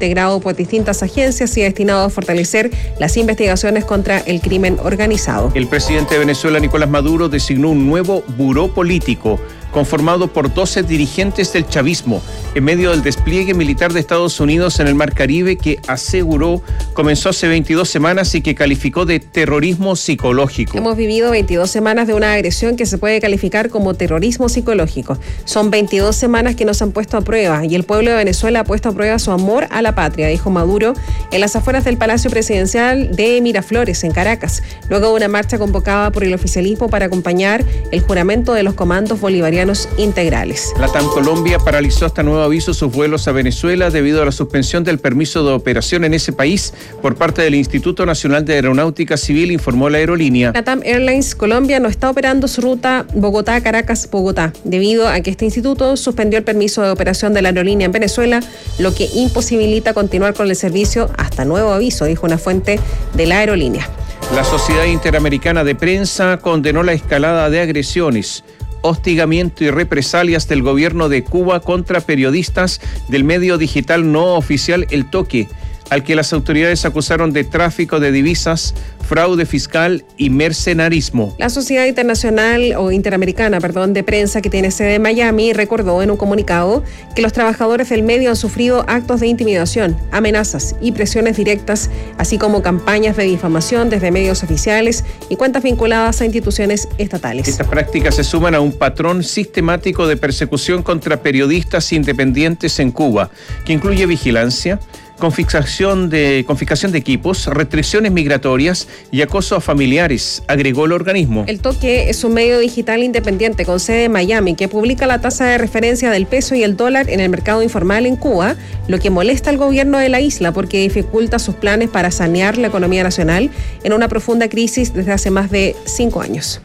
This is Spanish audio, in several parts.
integrado por distintas agencias y destinado a fortalecer las investigaciones contra el crimen organizado. El presidente de Venezuela, Nicolás Maduro, designó un nuevo buró político conformado por 12 dirigentes del chavismo, en medio del despliegue militar de Estados Unidos en el Mar Caribe, que aseguró comenzó hace 22 semanas y que calificó de terrorismo psicológico. Hemos vivido 22 semanas de una agresión que se puede calificar como terrorismo psicológico. Son 22 semanas que nos han puesto a prueba y el pueblo de Venezuela ha puesto a prueba su amor a la patria, dijo Maduro en las afueras del Palacio Presidencial de Miraflores, en Caracas, luego de una marcha convocada por el oficialismo para acompañar el juramento de los comandos bolivarianos integrales. LATAM Colombia paralizó hasta nuevo aviso sus vuelos a Venezuela debido a la suspensión del permiso de operación en ese país por parte del Instituto Nacional de Aeronáutica Civil, informó la aerolínea. LATAM Airlines Colombia no está operando su ruta Bogotá-Caracas-Bogotá debido a que este instituto suspendió el permiso de operación de la aerolínea en Venezuela, lo que imposibilita continuar con el servicio hasta nuevo aviso, dijo una fuente de la aerolínea. La Sociedad Interamericana de Prensa condenó la escalada de agresiones, hostigamiento y represalias del gobierno de Cuba contra periodistas del medio digital no oficial El Toque, al que las autoridades acusaron de tráfico de divisas, fraude fiscal y mercenarismo. La Sociedad Interamericana de Prensa, que tiene sede en Miami, recordó en un comunicado que los trabajadores del medio han sufrido actos de intimidación, amenazas y presiones directas, así como campañas de difamación desde medios oficiales y cuentas vinculadas a instituciones estatales. Estas prácticas se suman a un patrón sistemático de persecución contra periodistas independientes en Cuba, que incluye vigilancia, confiscación de equipos, restricciones migratorias y acoso a familiares, agregó el organismo. El Toque es un medio digital independiente con sede en Miami que publica la tasa de referencia del peso y el dólar en el mercado informal en Cuba, lo que molesta al gobierno de la isla porque dificulta sus planes para sanear la economía nacional en una profunda crisis desde hace más de 5 años.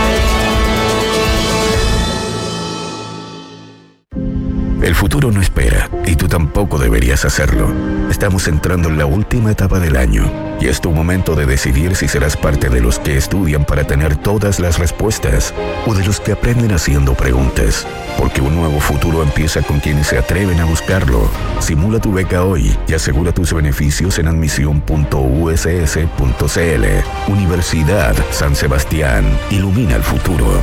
El futuro no espera, y tú tampoco deberías hacerlo. Estamos entrando en la última etapa del año, y es tu momento de decidir si serás parte de los que estudian para tener todas las respuestas, o de los que aprenden haciendo preguntas. Porque un nuevo futuro empieza con quienes se atreven a buscarlo. Simula tu beca hoy y asegura tus beneficios en admisión.uss.cl. Universidad San Sebastián. Ilumina el futuro.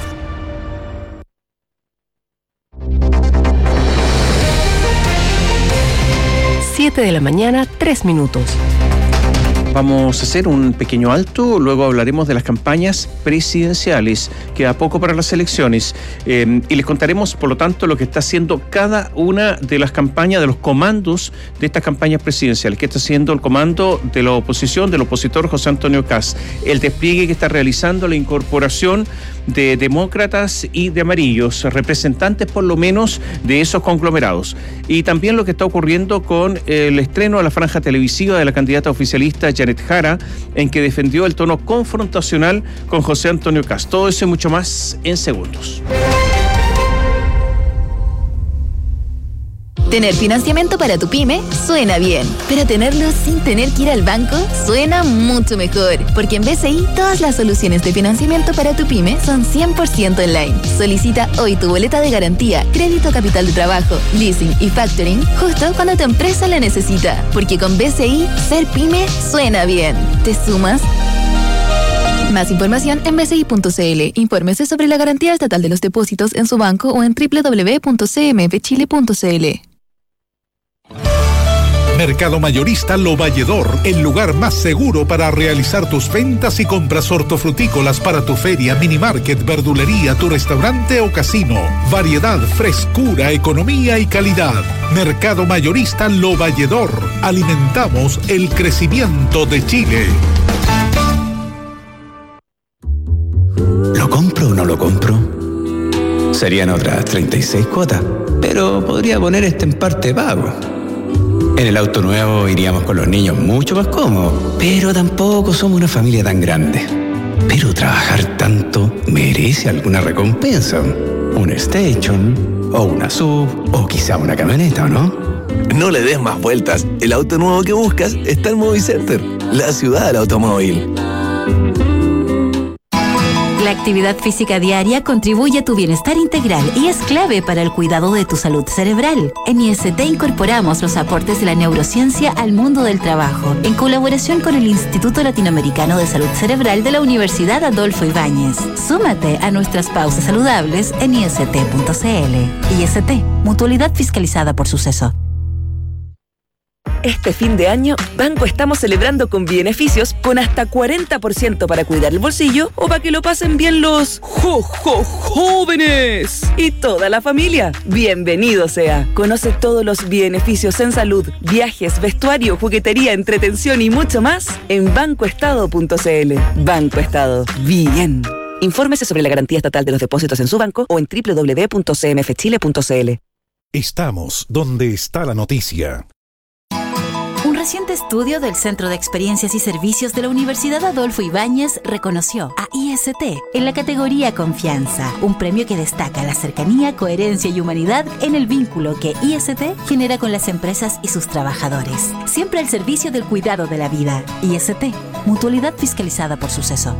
7 de la mañana, 3 minutos. Vamos a hacer un pequeño alto, luego hablaremos de las campañas presidenciales. Queda poco para las elecciones y les contaremos, por lo tanto, lo que está haciendo cada una de las campañas, de los comandos de estas campañas presidenciales. ¿Qué está haciendo el comando de la oposición, del opositor José Antonio Kast? El despliegue que está realizando, la incorporación de demócratas y de amarillos, representantes por lo menos de esos conglomerados. Y también lo que está ocurriendo con el estreno de la franja televisiva de la candidata oficialista Janet Jara, en que defendió el tono confrontacional con José Antonio Kast. Todo eso y mucho más en segundos. Tener financiamiento para tu pyme suena bien, pero tenerlo sin tener que ir al banco suena mucho mejor, porque en BCI todas las soluciones de financiamiento para tu pyme son 100% online. Solicita hoy tu boleta de garantía, crédito capital de trabajo, leasing y factoring justo cuando tu empresa la necesita, porque con BCI ser pyme suena bien. ¿Te sumas? Más información en bci.cl. Infórmese sobre la garantía estatal de los depósitos en su banco o en www.cmfchile.cl. Mercado Mayorista Lo Valledor, el lugar más seguro para realizar tus ventas y compras hortofrutícolas para tu feria, mini market, verdulería, tu restaurante o casino. Variedad, frescura, economía y calidad. Mercado Mayorista Lo Valledor. Alimentamos el crecimiento de Chile. ¿Lo compro o no lo compro? Serían otras 36 cuotas, pero podría poner en parte pago. En el auto nuevo iríamos con los niños mucho más cómodos, pero tampoco somos una familia tan grande. Pero trabajar tanto merece alguna recompensa. Un station, o una SUV, o quizá una camioneta, ¿o no? No le des más vueltas. El auto nuevo que buscas está en Movicenter, la ciudad del automóvil. La actividad física diaria contribuye a tu bienestar integral y es clave para el cuidado de tu salud cerebral. En IST incorporamos los aportes de la neurociencia al mundo del trabajo, en colaboración con el Instituto Latinoamericano de Salud Cerebral de la Universidad Adolfo Ibáñez. Súmate a nuestras pausas saludables en ist.cl. IST, mutualidad fiscalizada por Suceso. Este fin de año, Banco estamos celebrando con beneficios con hasta 40% para cuidar el bolsillo o para que lo pasen bien los jóvenes y toda la familia. Bienvenido sea. Conoce todos los beneficios en salud, viajes, vestuario, juguetería, entretención y mucho más en bancoestado.cl. Banco Estado. Bien. Infórmese sobre la garantía estatal de los depósitos en su banco o en www.cmfchile.cl. Estamos donde está la noticia. Un reciente estudio del Centro de Experiencias y Servicios de la Universidad Adolfo Ibáñez reconoció a IST en la categoría Confianza, un premio que destaca la cercanía, coherencia y humanidad en el vínculo que IST genera con las empresas y sus trabajadores. Siempre al servicio del cuidado de la vida. IST, mutualidad fiscalizada por Suceso.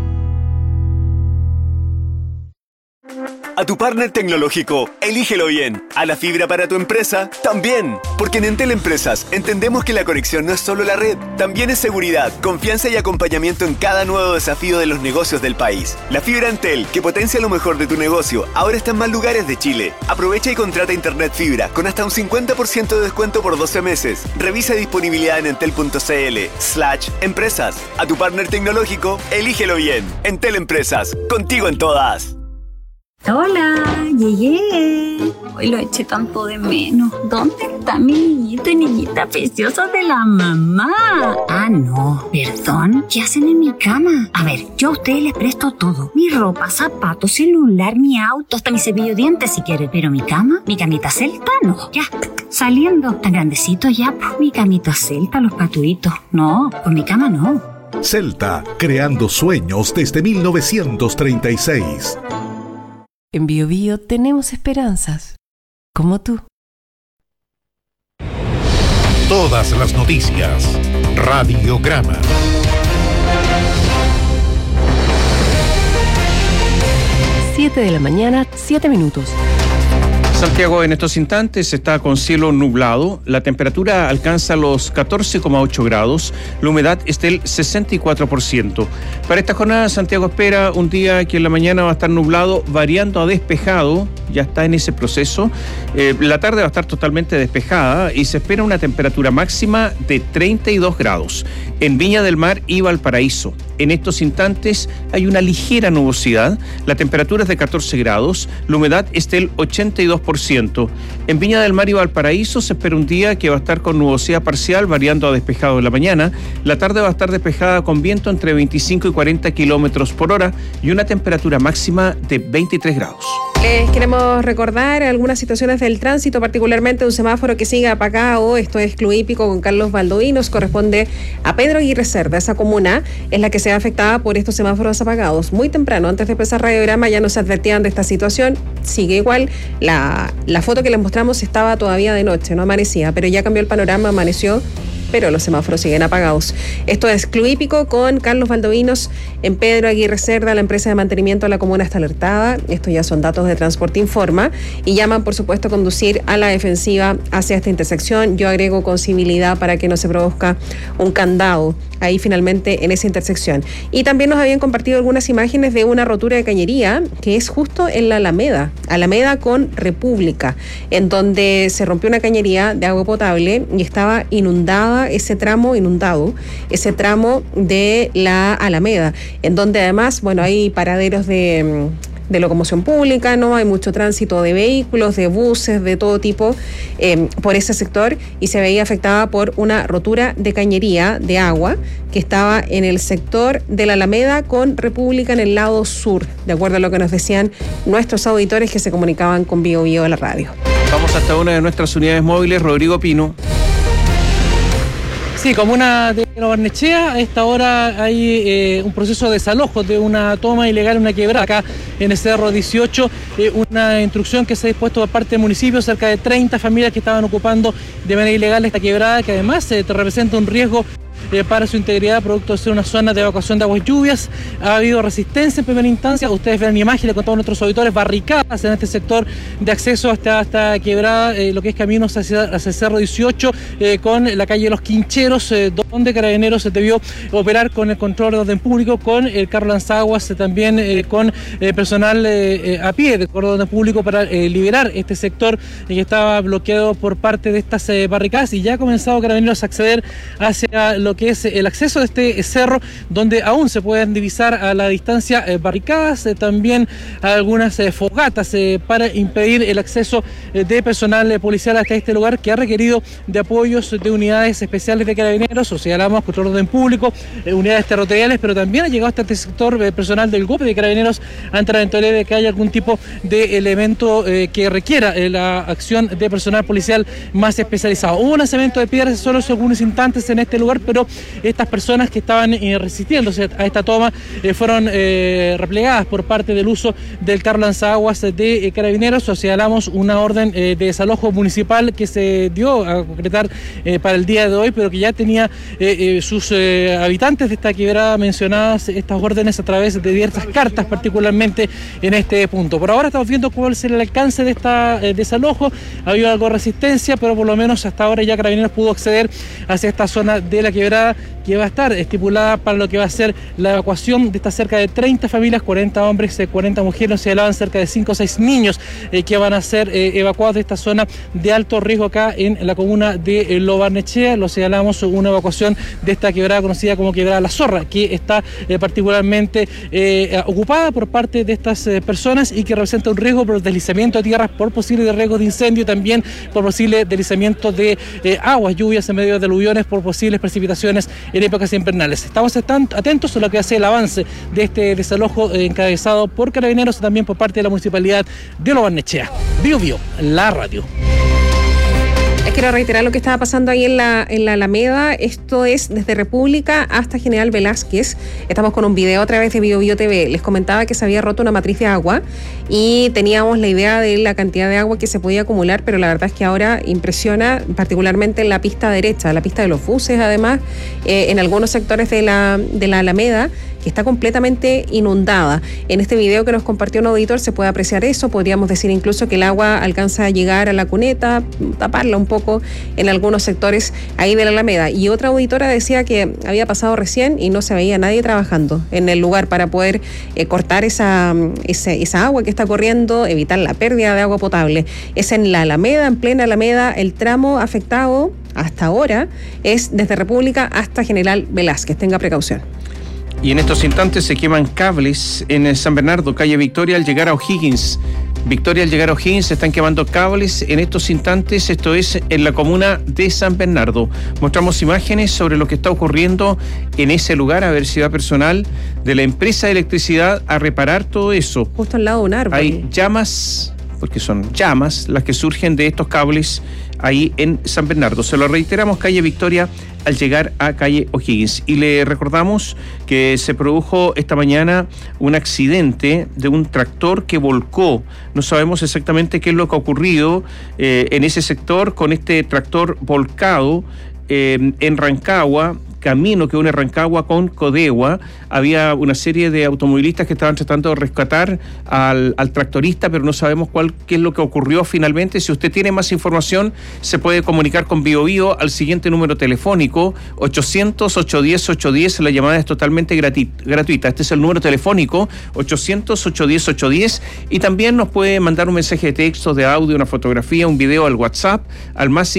A tu partner tecnológico, elígelo bien. A la fibra para tu empresa, también. Porque en Entel Empresas entendemos que la conexión no es solo la red, también es seguridad, confianza y acompañamiento en cada nuevo desafío de los negocios del país. La fibra Entel, que potencia lo mejor de tu negocio, ahora está en más lugares de Chile. Aprovecha y contrata internet fibra con hasta un 50% de descuento por 12 meses. Revisa disponibilidad en entel.cl/empresas. A tu partner tecnológico, elígelo bien. Entel Empresas, contigo en todas. Hola, llegué. Hoy lo eché tanto de menos. ¿Dónde está mi niñito y niñita preciosa de la mamá? Ah, no, perdón. ¿Qué hacen en mi cama? A ver, yo a ustedes les presto todo. Mi ropa, zapatos, celular, mi auto, hasta mi cepillo de dientes si quieren. Pero mi cama, mi camita celta, no. Ya, saliendo. Tan grandecito ya, pues mi camita celta, los patuitos. No, con mi cama no. Celta, creando sueños desde 1936. En Bio Bio tenemos esperanzas, como tú. Todas las noticias. Radiograma. Siete de la mañana, 7 minutos. Santiago en estos instantes está con cielo nublado, la temperatura alcanza los 14,8 grados, la humedad es del 64%. Para esta jornada Santiago espera un día que en la mañana va a estar nublado, variando a despejado, ya está en ese proceso. La tarde va a estar totalmente despejada y se espera una temperatura máxima de 32 grados. En Viña del Mar y Valparaíso, en estos instantes hay una ligera nubosidad, la temperatura es de 14 grados, la humedad es del 82%. En Viña del Mar y Valparaíso se espera un día que va a estar con nubosidad parcial, variando a despejado en la mañana. La tarde va a estar despejada con viento entre 25 y 40 kilómetros por hora y una temperatura máxima de 23 grados. Les queremos recordar algunas situaciones del tránsito, particularmente un semáforo que sigue apagado. Esto es Cluípico con Carlos Valdovinos, corresponde a Pedro Aguirre Cerda. Esa comuna es la que se ve afectada por estos semáforos apagados. Muy temprano, antes de empezar radiograma, ya nos advertían de esta situación. Sigue igual. La foto que les mostramos estaba todavía de noche, no amanecía, pero ya cambió el panorama, amaneció, pero los semáforos siguen apagados. Esto es Cluípico con Carlos Valdovinos en Pedro Aguirre Cerda. La empresa de mantenimiento de la comuna está alertada. Estos ya son datos de Transporte Informa y llaman, por supuesto, a conducir a la defensiva hacia esta intersección. Yo agrego con civilidad para que no se produzca un candado ahí finalmente en esa intersección. Y también nos habían compartido algunas imágenes de una rotura de cañería que es justo en la Alameda con República, en donde se rompió una cañería de agua potable y estaba inundado ese tramo de la Alameda, en donde además, bueno, hay paraderos de locomoción pública, no hay mucho tránsito de vehículos, de buses, de todo tipo por ese sector, y se veía afectada por una rotura de cañería de agua que estaba en el sector de la Alameda con República en el lado sur, de acuerdo a lo que nos decían nuestros auditores que se comunicaban con Bio Bio de la radio. Vamos hasta una de nuestras unidades móviles, Rodrigo Pino. Sí, comuna de Barnechea, a esta hora hay un proceso de desalojo de una toma ilegal, una quebrada acá en el Cerro 18, una instrucción que se ha dispuesto por parte del municipio, cerca de 30 familias que estaban ocupando de manera ilegal esta quebrada, que además representa un riesgo para su integridad, producto de ser una zona de evacuación de aguas lluvias. Ha habido resistencia en primera instancia. Ustedes ven en imagen, le contamos a nuestros auditores, barricadas en este sector de acceso hasta esta quebrada, lo que es caminos hacia el Cerro 18, con la calle Los Quincheros, donde Carabineros se debió operar con el control de orden público, con el carro lanzaguas, también con personal a pie de orden público para liberar este sector que estaba bloqueado por parte de estas barricadas, y ya ha comenzado Carabineros a acceder hacia lo que es el acceso de este cerro, donde aún se pueden divisar a la distancia barricadas, también algunas fogatas para impedir el acceso de personal policial hasta este lugar, que ha requerido de apoyos de unidades especiales de Carabineros, o sea, hablamos control de orden público, unidades territoriales, pero también ha llegado hasta este sector personal del GOPE de Carabineros ante la eventualidad de que haya algún tipo de elemento que requiera la acción de personal policial más especializado. Hubo un lanzamiento de piedras solo algunos instantes en este lugar, pero estas personas que estaban resistiéndose a esta toma fueron replegadas por parte del uso del carro lanzaguas de Carabineros. O sea, hablamos una orden de desalojo municipal que se dio a concretar para el día de hoy, pero que ya tenía sus habitantes de esta quebrada mencionadas estas órdenes a través de diversas cartas, particularmente en este punto. Por ahora estamos viendo cuál será el alcance de esta desalojo. Ha habido algo de resistencia, pero por lo menos hasta ahora ya Carabineros pudo acceder hacia esta zona de la quebrada, que va a estar estipulada para lo que va a ser la evacuación de estas cerca de 30 familias, 40 hombres, 40 mujeres. Se hablaban cerca de 5 o 6 niños que van a ser evacuados de esta zona de alto riesgo acá en la comuna de Lo Barnechea. Lo señalamos, una evacuación de esta quebrada conocida como Quebrada La Zorra, que está particularmente ocupada por parte de estas personas y que representa un riesgo por deslizamiento de tierras, por posible riesgo de incendio, también por posible deslizamiento de aguas, lluvias en medio de aluviones, por posibles precipitaciones en épocas invernales. Estamos atentos a lo que hace el avance de este desalojo encabezado por Carabineros y también por parte de la Municipalidad de Lo Barnechea. Bio Bio, la radio. Quiero reiterar lo que estaba pasando ahí en la Alameda. Esto es desde República hasta General Velázquez. Estamos con un video a través de Bio Bio TV. Les comentaba que se había roto una matriz de agua y teníamos la idea de la cantidad de agua que se podía acumular, pero la verdad es que ahora impresiona, particularmente en la pista derecha, la pista de los buses, además, en algunos sectores de la Alameda, que está completamente inundada. En este video que nos compartió un auditor se puede apreciar eso. Podríamos decir incluso que el agua alcanza a llegar a la cuneta, taparla un poco en algunos sectores ahí de la Alameda. Y otra auditora decía que había pasado recién y no se veía nadie trabajando en el lugar para poder cortar esa agua que está corriendo, evitar la pérdida de agua potable. Es en la Alameda, en plena Alameda. El tramo afectado hasta ahora es desde República hasta General Velázquez. Tenga precaución. Y en estos instantes se queman cables en San Bernardo, calle Victoria, al llegar a O'Higgins. Victoria, al llegar a O'Higgins, se están quemando cables en estos instantes. Esto es en la comuna de San Bernardo. Mostramos imágenes sobre lo que está ocurriendo en ese lugar. A ver si va personal de la empresa de electricidad a reparar todo eso. Justo al lado de un árbol. Hay llamas, porque son llamas las que surgen de estos cables ahí en San Bernardo. Se lo reiteramos, calle Victoria al llegar a calle O'Higgins. Y le recordamos que se produjo esta mañana un accidente de un tractor que volcó. No sabemos exactamente qué es lo que ha ocurrido en ese sector con este tractor volcado en Rancagua, camino que une Rancagua con Codegua. Había una serie de automovilistas que estaban tratando de rescatar al tractorista, pero no sabemos qué es lo que ocurrió finalmente. Si usted tiene más información, se puede comunicar con Bio Bio al siguiente número telefónico, 800-810-810. La llamada es totalmente gratuita. Este es el número telefónico, 800-810-810. Y también nos puede mandar un mensaje de texto, de audio, una fotografía, un video al WhatsApp, al más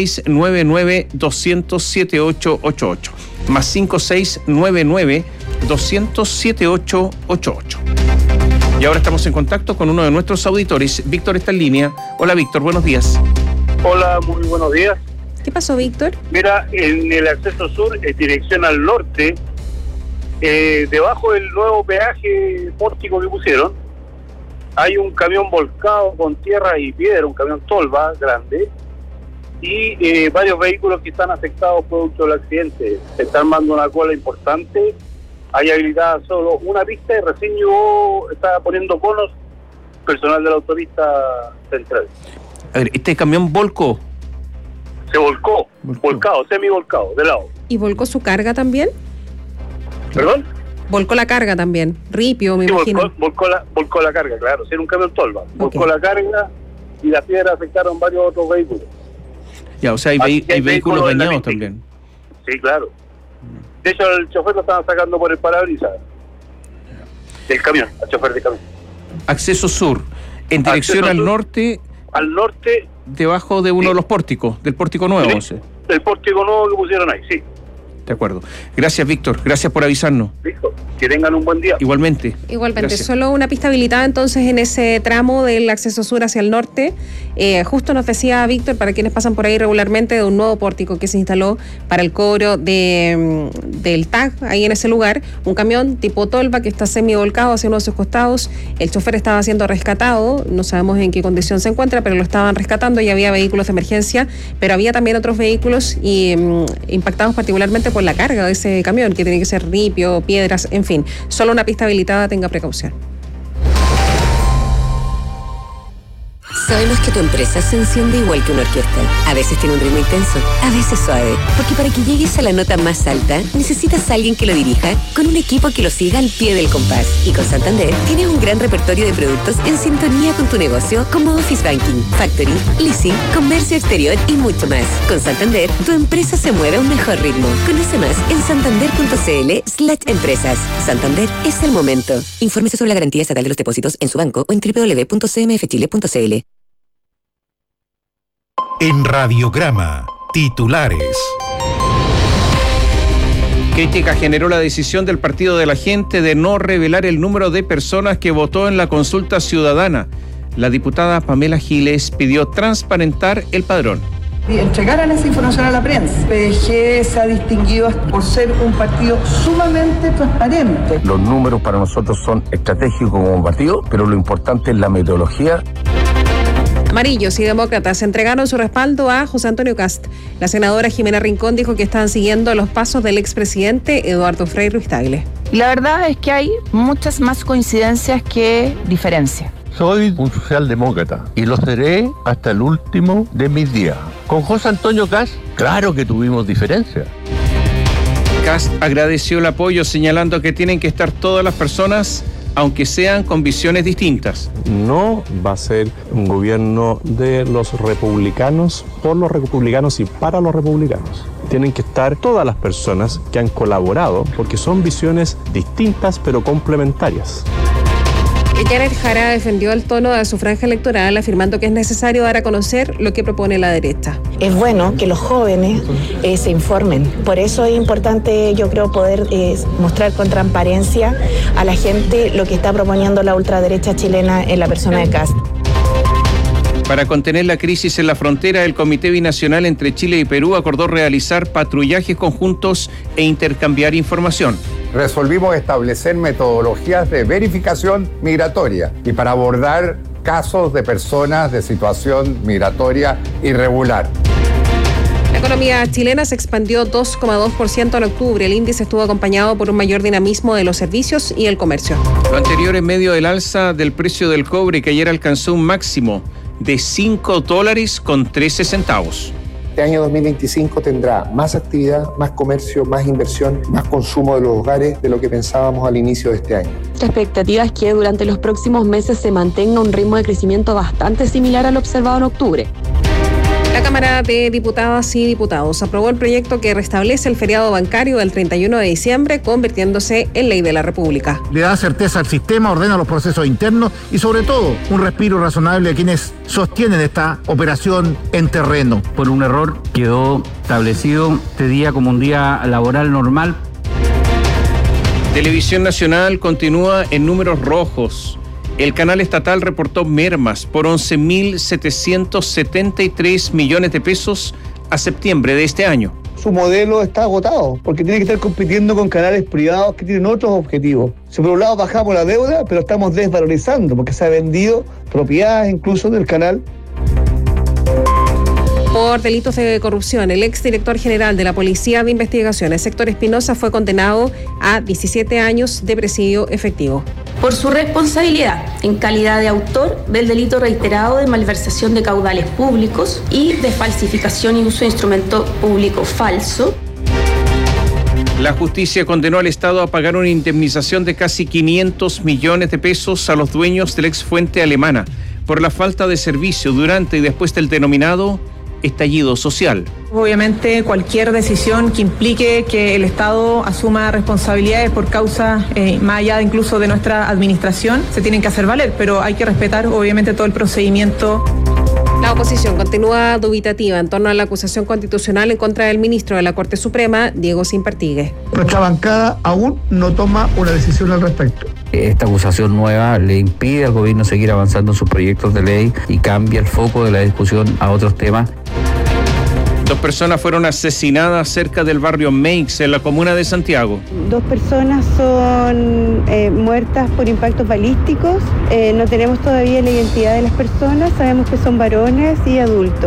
5699-200-7888. Más 5699-200-7888. Y ahora estamos en contacto con uno de nuestros auditores. Víctor está en línea. Hola, Víctor, buenos días. Hola, muy buenos días. ¿Qué pasó, Víctor? Mira, en el acceso sur, en dirección al norte, debajo del nuevo peaje pórtico que pusieron, hay un camión volcado con tierra y piedra, un camión tolva grande, y varios vehículos que están afectados producto del accidente. Se está armando una cola importante. Hay habilitada solo una pista y recién llegó, está poniendo conos personal de la autopista central. A ver, ¿este camión volcó? Se volcó, semi-volcado, de lado. ¿Y volcó su carga también? ¿Perdón? Volcó la carga también, ripio, me imagino. Volcó la carga, claro, era un camión tolva. Volcó la carga y las piedras afectaron varios otros vehículos. Ya, o sea, hay vehículos dañados también. Sí, claro. De hecho, el chofer lo estaban sacando por el parabrisas del camión, el chofer del camión. Acceso sur, en dirección al norte. Al norte. Debajo de uno de los pórticos, del pórtico nuevo. Sí, el pórtico nuevo que pusieron ahí, sí. De acuerdo. Gracias, Víctor. Gracias por avisarnos. Listo. Que tengan un buen día. Igualmente. Gracias. Solo una pista habilitada entonces en ese tramo del acceso sur hacia el norte. Justo nos decía Víctor, para quienes pasan por ahí regularmente, de un nuevo pórtico que se instaló para el cobro del TAG, ahí en ese lugar. Un camión tipo tolva que está semi-volcado hacia uno de sus costados. El chofer estaba siendo rescatado. No sabemos en qué condición se encuentra, pero lo estaban rescatando y había vehículos de emergencia. Pero había también otros vehículos impactados particularmente por la carga de ese camión, que tiene que ser ripio, piedras, en fin. Solo una pista habilitada, tenga precaución. Sabemos que tu empresa se enciende igual que una orquesta. A veces tiene un ritmo intenso, a veces suave. Porque para que llegues a la nota más alta, necesitas a alguien que lo dirija con un equipo que lo siga al pie del compás. Y con Santander tienes un gran repertorio de productos en sintonía con tu negocio, como Office Banking, Factoring, Leasing, Comercio Exterior y mucho más. Con Santander, tu empresa se mueve a un mejor ritmo. Conoce más en santander.cl/empresas. Santander es el momento. Infórmese sobre la garantía estatal de los depósitos en su banco o en www.cmfchile.cl. En Radiograma, titulares. Crítica generó la decisión del Partido de la Gente de no revelar el número de personas que votó en la consulta ciudadana. La diputada Pamela Giles pidió transparentar el padrón. Y entregaran esa información a la prensa. PG se ha distinguido por ser un partido sumamente transparente. Los números para nosotros son estratégicos como partido, pero lo importante es la metodología. Amarillos y demócratas entregaron su respaldo a José Antonio Kast. La senadora Jimena Rincón dijo que están siguiendo los pasos del expresidente Eduardo Frei Ruiz-Tagle. Y la verdad es que hay muchas más coincidencias que diferencias. Soy un socialdemócrata y lo seré hasta el último de mis días. Con José Antonio Kast, claro que tuvimos diferencias. Kast agradeció el apoyo, señalando que tienen que estar todas las personas, aunque sean con visiones distintas. No va a ser un gobierno de los republicanos, por los republicanos y para los republicanos. Tienen que estar todas las personas que han colaborado, porque son visiones distintas pero complementarias. Janet Jara defendió el tono de su franja electoral, afirmando que es necesario dar a conocer lo que propone la derecha. Es bueno que los jóvenes se informen. Por eso es importante, yo creo, poder mostrar con transparencia a la gente lo que está proponiendo la ultraderecha chilena en la persona de Kast. Para contener la crisis en la frontera, el Comité Binacional entre Chile y Perú acordó realizar patrullajes conjuntos e intercambiar información. Resolvimos establecer metodologías de verificación migratoria y para abordar casos de personas de situación migratoria irregular. La economía chilena se expandió 2,2% en octubre. El índice estuvo acompañado por un mayor dinamismo de los servicios y el comercio. Lo anterior en medio del alza del precio del cobre, que ayer alcanzó un máximo de $5.13. Este año 2025 tendrá más actividad, más comercio, más inversión, más consumo de los hogares de lo que pensábamos al inicio de este año. La expectativa es que durante los próximos meses se mantenga un ritmo de crecimiento bastante similar al observado en octubre. La Cámara de Diputadas y Diputados aprobó el proyecto que restablece el feriado bancario del 31 de diciembre, convirtiéndose en ley de la República. Le da certeza al sistema, ordena los procesos internos y sobre todo un respiro razonable a quienes sostienen esta operación en terreno. Por un error quedó establecido este día como un día laboral normal. Televisión Nacional continúa en números rojos. El canal estatal reportó mermas por 11.773 millones de pesos a septiembre de este año. Su modelo está agotado porque tiene que estar compitiendo con canales privados que tienen otros objetivos. Si por un lado bajamos la deuda, pero estamos desvalorizando porque se ha vendido propiedades incluso del canal. por delitos de corrupción. El exdirector general de la Policía de Investigaciones, Héctor Espinosa, fue condenado a 17 años de presidio efectivo. Por su responsabilidad en calidad de autor del delito reiterado de malversación de caudales públicos y de falsificación y uso de instrumento público falso. La justicia condenó al Estado a pagar una indemnización de casi 500 millones de pesos a los dueños de la exfuente alemana por la falta de servicio durante y después del denominado estallido social. Obviamente cualquier decisión que implique que el Estado asuma responsabilidades por causas más allá incluso de nuestra administración se tienen que hacer valer, pero hay que respetar obviamente todo el procedimiento. La oposición continúa dubitativa en torno a la acusación constitucional en contra del ministro de la Corte Suprema, Diego Simpartigue. Nuestra bancada aún no toma una decisión al respecto. Esta acusación nueva le impide al gobierno seguir avanzando en sus proyectos de ley y cambia el foco de la discusión a otros temas. 2 personas fueron asesinadas cerca del barrio Meix, en la comuna de Santiago. 2 personas son muertas por impactos balísticos. No tenemos todavía la identidad de las personas. Sabemos que son varones y adultos.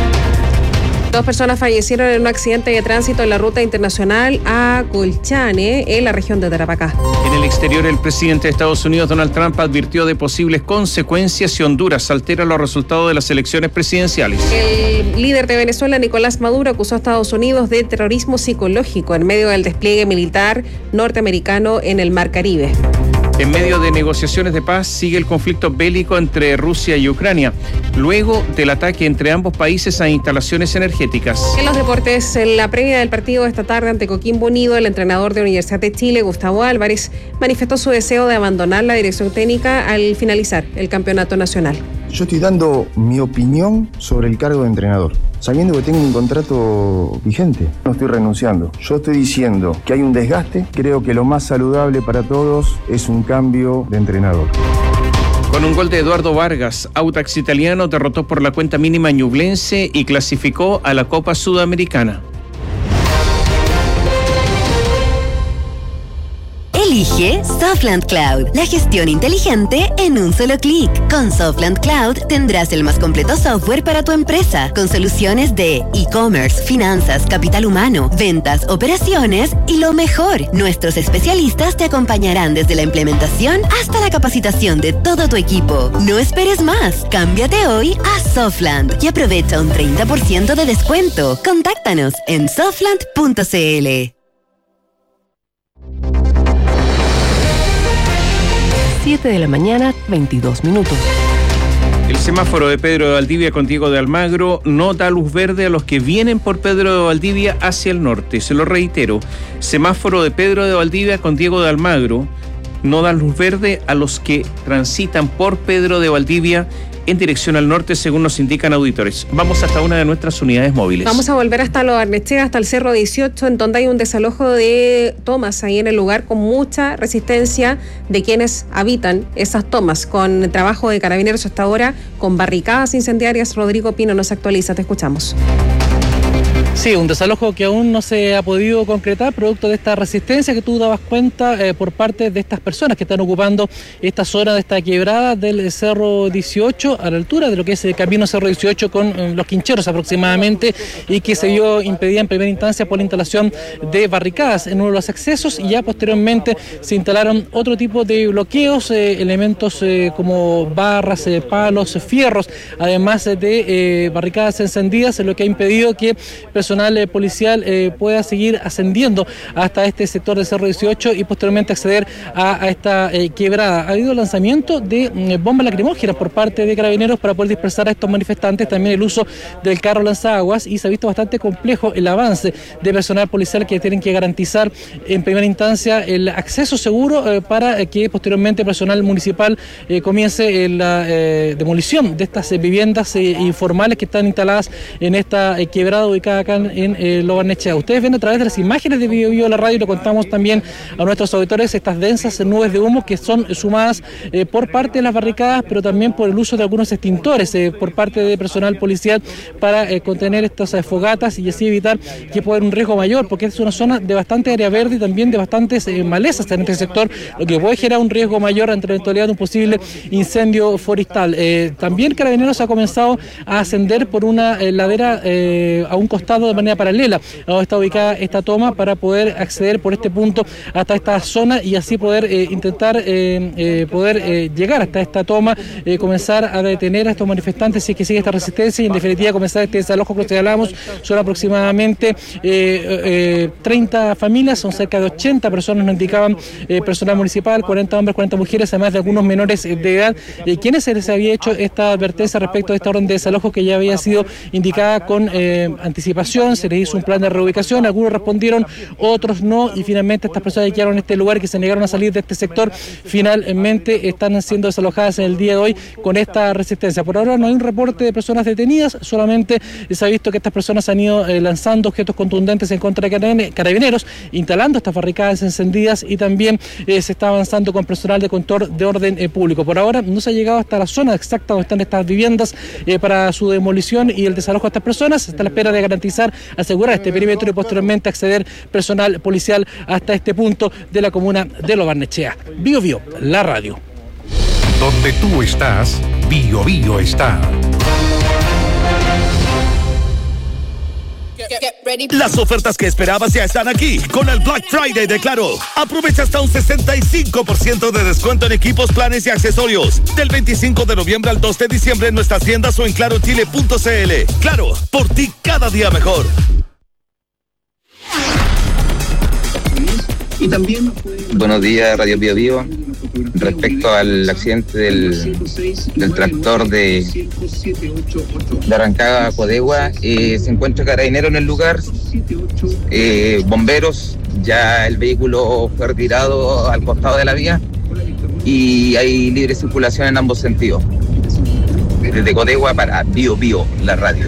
2 personas fallecieron en un accidente de tránsito en la ruta internacional a Colchane, en la región de Tarapacá. En el exterior, el presidente de Estados Unidos, Donald Trump, advirtió de posibles consecuencias si Honduras altera los resultados de las elecciones presidenciales. El líder de Venezuela, Nicolás Maduro, acusó a Estados Unidos de terrorismo psicológico en medio del despliegue militar norteamericano en el Mar Caribe. En medio de negociaciones de paz sigue el conflicto bélico entre Rusia y Ucrania, luego del ataque entre ambos países a instalaciones energéticas. En los deportes, en la previa del partido de esta tarde ante Coquimbo Unido, el entrenador de Universidad de Chile, Gustavo Álvarez, manifestó su deseo de abandonar la dirección técnica al finalizar el campeonato nacional. Yo estoy dando mi opinión sobre el cargo de entrenador, sabiendo que tengo un contrato vigente. No estoy renunciando. Yo estoy diciendo que hay un desgaste. Creo que lo más saludable para todos es un cambio de entrenador. Con un gol de Eduardo Vargas, Audax Italiano derrotó por la cuenta mínima a Ñublense y clasificó a la Copa Sudamericana. Elige Softland Cloud, la gestión inteligente en un solo clic. Con Softland Cloud tendrás el más completo software para tu empresa, con soluciones de e-commerce, finanzas, capital humano, ventas, operaciones y lo mejor. Nuestros especialistas te acompañarán desde la implementación hasta la capacitación de todo tu equipo. No esperes más. Cámbiate hoy a Softland y aprovecha un 30% de descuento. Contáctanos en softland.cl. 7 de la mañana, 22 minutos. El semáforo de Pedro de Valdivia con Diego de Almagro no da luz verde a los que vienen por Pedro de Valdivia hacia el norte. Se lo reitero, semáforo de Pedro de Valdivia con Diego de Almagro no da luz verde a los que transitan por Pedro de Valdivia en dirección al norte, según nos indican auditores. Vamos hasta una de nuestras unidades móviles. Vamos a volver hasta Lo Barnechea, hasta el Cerro 18, en donde hay un desalojo de tomas ahí en el lugar, con mucha resistencia de quienes habitan esas tomas, con trabajo de carabineros hasta ahora, con barricadas incendiarias. Rodrigo Pino nos actualiza, te escuchamos. Sí, un desalojo que aún no se ha podido concretar, producto de esta resistencia que tú dabas cuenta por parte de estas personas que están ocupando esta zona de esta quebrada del Cerro 18, a la altura de lo que es el camino Cerro 18 con Los Quincheros aproximadamente, y que se vio impedida en primera instancia por la instalación de barricadas en uno de los accesos, y ya posteriormente se instalaron otro tipo de bloqueos, elementos como barras, palos, fierros, además de barricadas encendidas, lo que ha impedido que personal policial pueda seguir ascendiendo hasta este sector de Cerro 18 y posteriormente acceder a esta quebrada. Ha habido lanzamiento de bombas lacrimógenas por parte de carabineros para poder dispersar a estos manifestantes, también el uso del carro lanzaguas, y se ha visto bastante complejo el avance de personal policial que tienen que garantizar en primera instancia el acceso seguro para que posteriormente personal municipal comience la demolición de estas viviendas informales que están instaladas en esta quebrada ubicada acá en Lo Barnechea. Ustedes ven a través de las imágenes de Bio Bio la radio, y lo contamos también a nuestros auditores, estas densas nubes de humo que son sumadas por parte de las barricadas, pero también por el uso de algunos extintores por parte de personal policial para contener estas fogatas y así evitar que pueda haber un riesgo mayor, porque es una zona de bastante área verde y también de bastantes malezas en este sector, lo que puede generar un riesgo mayor ante la eventualidad de un posible incendio forestal. También Carabineros ha comenzado a ascender por una ladera a un costado de manera paralela a donde está ubicada esta toma, para poder acceder por este punto hasta esta zona y así poder intentar llegar hasta esta toma, comenzar a detener a estos manifestantes si es que sigue esta resistencia y en definitiva comenzar este desalojo que señalamos. Son aproximadamente 30 familias, son cerca de 80 personas, nos indicaban personal municipal, 40 hombres, 40 mujeres, además de algunos menores de edad, quienes se les había hecho esta advertencia respecto a esta orden de desalojo que ya había sido indicada con anticipación. Se les hizo un plan de reubicación, algunos respondieron, otros no, y finalmente estas personas que quedaron en este lugar, que se negaron a salir de este sector, finalmente están siendo desalojadas en el día de hoy con esta resistencia. Por ahora no hay un reporte de personas detenidas, solamente se ha visto que estas personas han ido lanzando objetos contundentes en contra de Carabineros, instalando estas barricadas encendidas y también se está avanzando con personal de control de orden público. Por ahora no se ha llegado hasta la zona exacta donde están estas viviendas para su demolición y el desalojo de estas personas. Se está a la espera de garantizar, asegurar este perímetro y posteriormente acceder personal policial hasta este punto de la comuna de Lo Barnechea. Bio Bio, la radio. Donde tú estás, Bio Bio está. Las ofertas que esperabas ya están aquí con el Black Friday de Claro. Aprovecha hasta un 65% de descuento en equipos, planes y accesorios. Del 25 de noviembre al 2 de diciembre en nuestras tiendas o en clarochile.cl. Claro, por ti cada día mejor. Y también buenos días, Radio Bio Bio. Respecto al accidente del tractor de Arrancada a Codegua, se encuentra Carabineros en el lugar, bomberos, ya el vehículo fue retirado al costado de la vía y hay libre circulación en ambos sentidos. Desde Codegua para Bio Bio, la radio.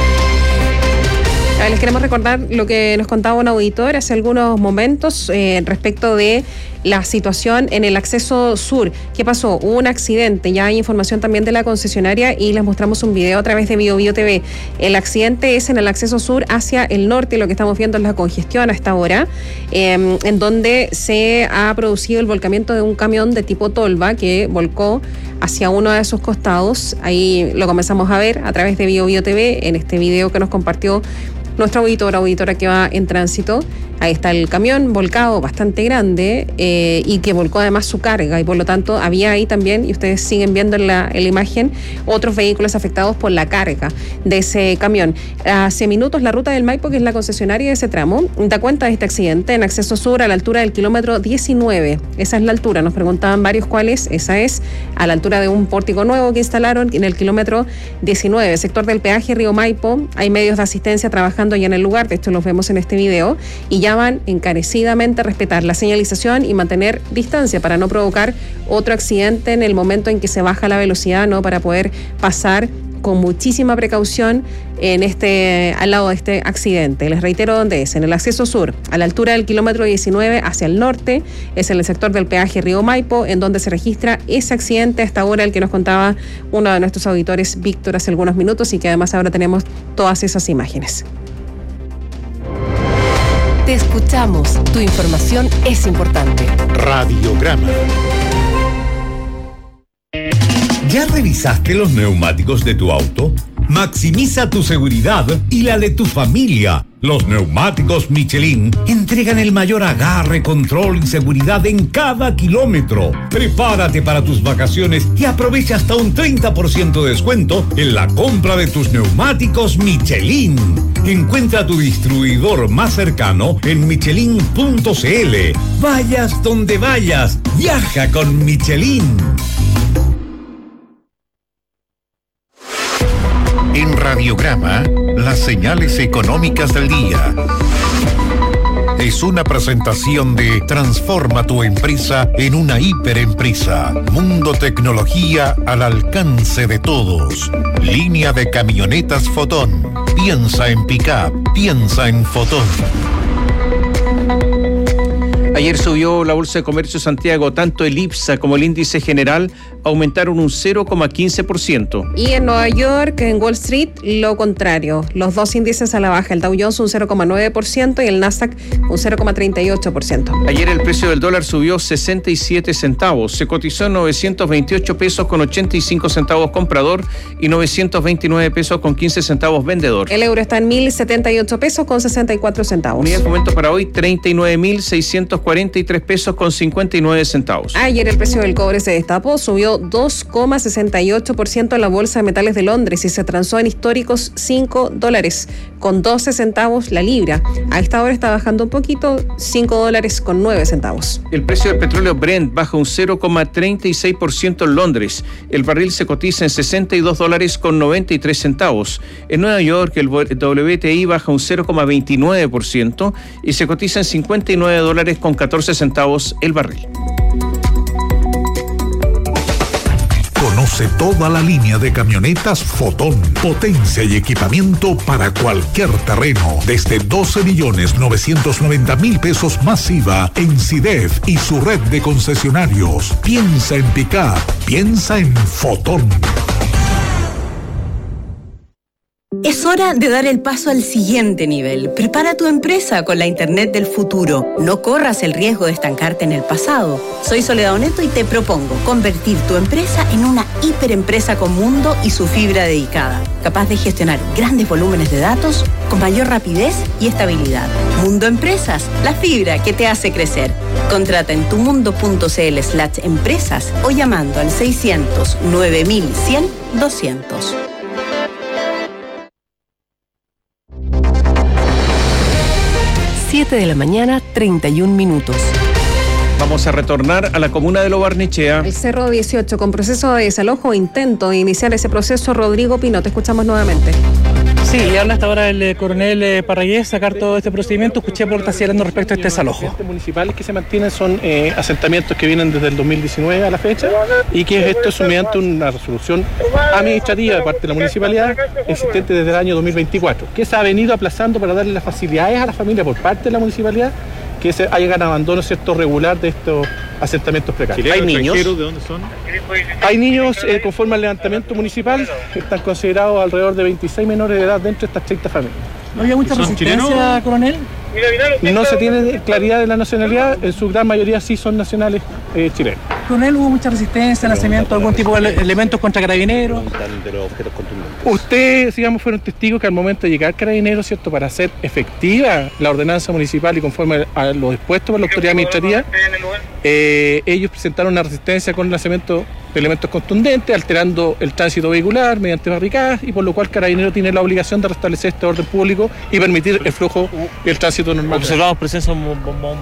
Les queremos recordar lo que nos contaba un auditor hace algunos momentos respecto de la situación en el acceso sur. ¿Qué pasó? Hubo un accidente, ya hay información también de la concesionaria y les mostramos un video a través de Bio Bio TV. El accidente es en el acceso sur hacia el norte, lo que estamos viendo es la congestión a esta hora, en donde se ha producido el volcamiento de un camión de tipo tolva que volcó hacia uno de sus costados. Ahí lo comenzamos a ver a través de Bio Bio TV en este video que nos compartió nuestra auditora que va en tránsito. Ahí está el camión volcado bastante grande y que volcó además su carga y por lo tanto había ahí también, y ustedes siguen viendo en la imagen, otros vehículos afectados por la carga de ese camión. Hace minutos la ruta del Maipo, que es la concesionaria de ese tramo, da cuenta de este accidente en acceso sur a la altura del kilómetro 19. Esa es la altura, nos preguntaban varios cuál es. Esa es a la altura de un pórtico nuevo que instalaron en el kilómetro 19, sector del peaje Río Maipo. Hay medios de asistencia trabajando ya en el lugar, de esto los vemos en este video, y llaman encarecidamente a respetar la señalización y mantener distancia para no provocar otro accidente en el momento en que se baja la velocidad, ¿no? Para poder pasar con muchísima precaución al lado de este accidente. Les reitero dónde es, en el acceso sur, a la altura del kilómetro 19 hacia el norte, es en el sector del peaje Río Maipo, en donde se registra ese accidente hasta ahora, el que nos contaba uno de nuestros auditores, Víctor, hace algunos minutos, y que además ahora tenemos todas esas imágenes. Te escuchamos. Tu información es importante. Radiograma. ¿Ya revisaste los neumáticos de tu auto? Maximiza tu seguridad y la de tu familia. Los neumáticos Michelin entregan el mayor agarre, control y seguridad en cada kilómetro. Prepárate para tus vacaciones y aprovecha hasta un 30% de descuento en la compra de tus neumáticos Michelin. Encuentra tu distribuidor más cercano en michelin.cl. Vayas donde vayas, viaja con Michelin. En Radiograma, las señales económicas del día. Es una presentación de Transforma tu empresa en una hiperempresa. Mundo Tecnología al alcance de todos. Línea de camionetas Fotón. Piensa en Pickup, piensa en Fotón. Ayer subió la Bolsa de Comercio de Santiago, tanto el IPSA como el índice general aumentaron un 0,15%. Y en Nueva York, en Wall Street, lo contrario. Los dos índices a la baja, el Dow Jones un 0,9% y el Nasdaq un 0,38%. Ayer el precio del dólar subió 67 centavos. Se cotizó en 928 pesos con 85 centavos comprador y 929 pesos con 15 centavos vendedor. El euro está en 1.078 pesos con 64 centavos. Unidad de fomento para hoy, 39.643 pesos con 59 centavos. Ayer el precio del cobre se destapó, subió 2,68% en la Bolsa de Metales de Londres y se transó en históricos $5 con 12 centavos la libra. A esta hora está bajando un poquito, $5 con 9 centavos. El precio del petróleo Brent baja un 0,36% en Londres. El barril se cotiza en $62 con 93 centavos. En Nueva York el WTI baja un 0,29% y se cotiza en $59 con 14 centavos el barril. Conoce toda la línea de camionetas Fotón. Potencia y equipamiento para cualquier terreno. Desde 12.990.000 pesos masiva en CIDEF y su red de concesionarios. Piensa en Pickup. Piensa en Fotón. Es hora de dar el paso al siguiente nivel. Prepara tu empresa con la Internet del futuro. No corras el riesgo de estancarte en el pasado. Soy Soledad Oneto y te propongo convertir tu empresa en una hiperempresa con mundo y su fibra dedicada, capaz de gestionar grandes volúmenes de datos con mayor rapidez y estabilidad. Mundo Empresas, la fibra que te hace crecer. Contrata en tumundo.cl/empresas o llamando al 600 9100 200. 7 de la mañana, 31 minutos. Vamos a retornar a la comuna de Lo Barnechea. El Cerro 18, con proceso de desalojo o intento de iniciar ese proceso. Rodrigo Pino, te escuchamos nuevamente. Sí, y habla hasta ahora el coronel Parragués, sacar todo este procedimiento. Escuché por lo que está haciendo respecto a este desalojo. Los municipales que se mantienen son asentamientos que vienen desde el 2019 a la fecha y que esto es mediante una resolución administrativa de parte de la municipalidad existente desde el año 2024, que se ha venido aplazando para darle las facilidades a la familia por parte de la municipalidad que se hagan abandono cierto regular de estos asentamientos precarios. ¿Hay niños? ¿De dónde son? Hay niños, conforme al levantamiento municipal, que están considerados alrededor de 26 menores de edad dentro de estas 30 familias. ¿No había mucha resistencia, coronel? No se tiene claridad de la nacionalidad, en su gran mayoría sí son nacionales chilenos. Coronel, ¿hubo mucha resistencia, lanzamiento de algún tipo de elementos contra carabineros? Ustedes, digamos, fueron testigos que al momento de llegar carabineros, ¿cierto?, para hacer efectiva la ordenanza municipal y conforme a lo dispuesto por la autoridad administrativa, ellos presentaron una resistencia con el lanzamiento de elementos contundentes, alterando el tránsito vehicular mediante barricadas, y por lo cual Carabinero tiene la obligación de restablecer este orden público y permitir el flujo y el tránsito normal. ¿Observamos presencia de un bombón?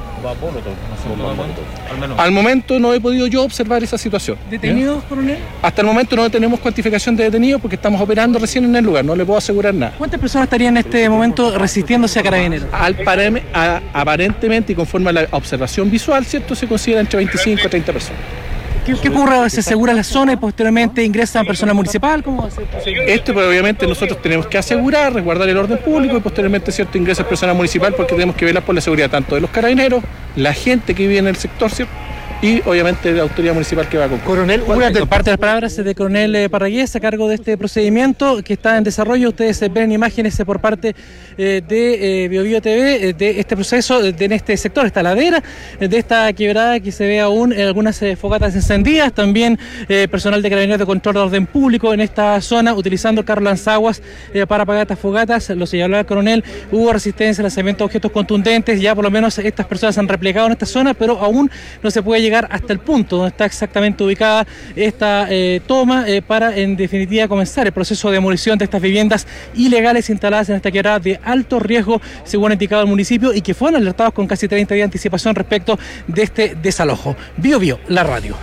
Al momento no he podido yo observar esa situación. ¿Detenidos, coronel? Hasta el momento no tenemos cuantificación de detenidos porque estamos operando recién en el lugar, no le puedo asegurar nada. ¿Cuántas personas estarían en este momento resistiéndose a Carabineros? Aparentemente y conforme a la observación visual, ¿cierto?, se considera entre 25 a 30 personas. ¿Qué ocurre? ¿Se asegura la zona y posteriormente ingresan personal municipal? ¿Cómo va a ser? Esto, pues, obviamente nosotros tenemos que asegurar, resguardar el orden público y posteriormente, ¿cierto?, ingresa el personal municipal porque tenemos que velar por la seguridad tanto de los carabineros, la gente que vive en el sector, ¿cierto?, y obviamente la autoridad municipal que va con. Coronel, parte de las palabras de coronel Parragués a cargo de este procedimiento que está en desarrollo. Ustedes ven imágenes por parte de BioBio TV de este proceso en este sector, esta ladera de esta quebrada que se ve aún algunas fogatas encendidas, también personal de Carabineros de control de orden público en esta zona utilizando el carro lanzaguas para apagar estas fogatas. Lo señaló el coronel, hubo resistencia, lanzamiento de objetos contundentes, ya por lo menos estas personas han replegado en esta zona, pero aún no se puede llegar hasta el punto donde está exactamente ubicada esta toma para en definitiva comenzar el proceso de demolición de estas viviendas ilegales instaladas en esta quebrada de alto riesgo, según ha indicado el municipio, y que fueron alertados con casi 30 días de anticipación respecto de este desalojo. BioBio, la radio.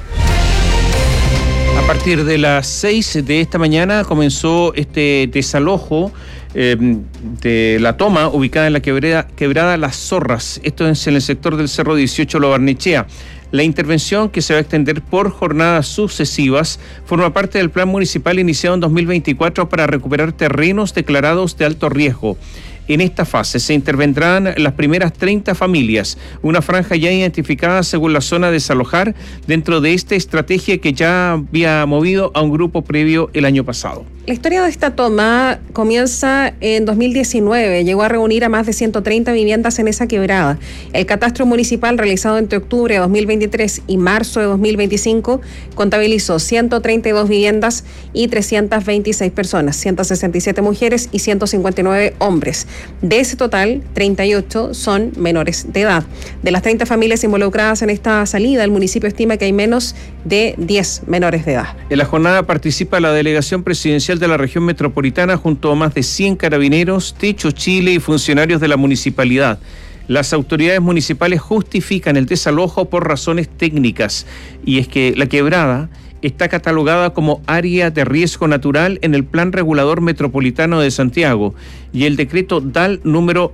A partir de las 6 de esta mañana comenzó este desalojo de la toma ubicada en la quebrada Las Zorras. Esto es en el sector del Cerro 18 Lo Barnechea. La intervención, que se va a extender por jornadas sucesivas, forma parte del plan municipal iniciado en 2024 para recuperar terrenos declarados de alto riesgo. En esta fase se intervendrán las primeras 30 familias, una franja ya identificada según la zona a desalojar dentro de esta estrategia que ya había movido a un grupo previo el año pasado. La historia de esta toma comienza en 2019. Llegó a reunir a más de 130 viviendas en esa quebrada. El catastro municipal realizado entre octubre de 2023 y marzo de 2025 contabilizó 132 viviendas y 326 personas, 167 mujeres y 159 hombres. De ese total, 38 son menores de edad. De las 30 familias involucradas en esta salida, el municipio estima que hay menos de 10 menores de edad. En la jornada participa la delegación presidencial de la región metropolitana junto a más de 100 carabineros, Techo Chile y funcionarios de la municipalidad. Las autoridades municipales justifican el desalojo por razones técnicas, y es que la quebrada está catalogada como área de riesgo natural en el Plan Regulador Metropolitano de Santiago, y el decreto DAL número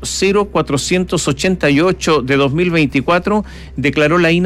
0488 de 2024 declaró la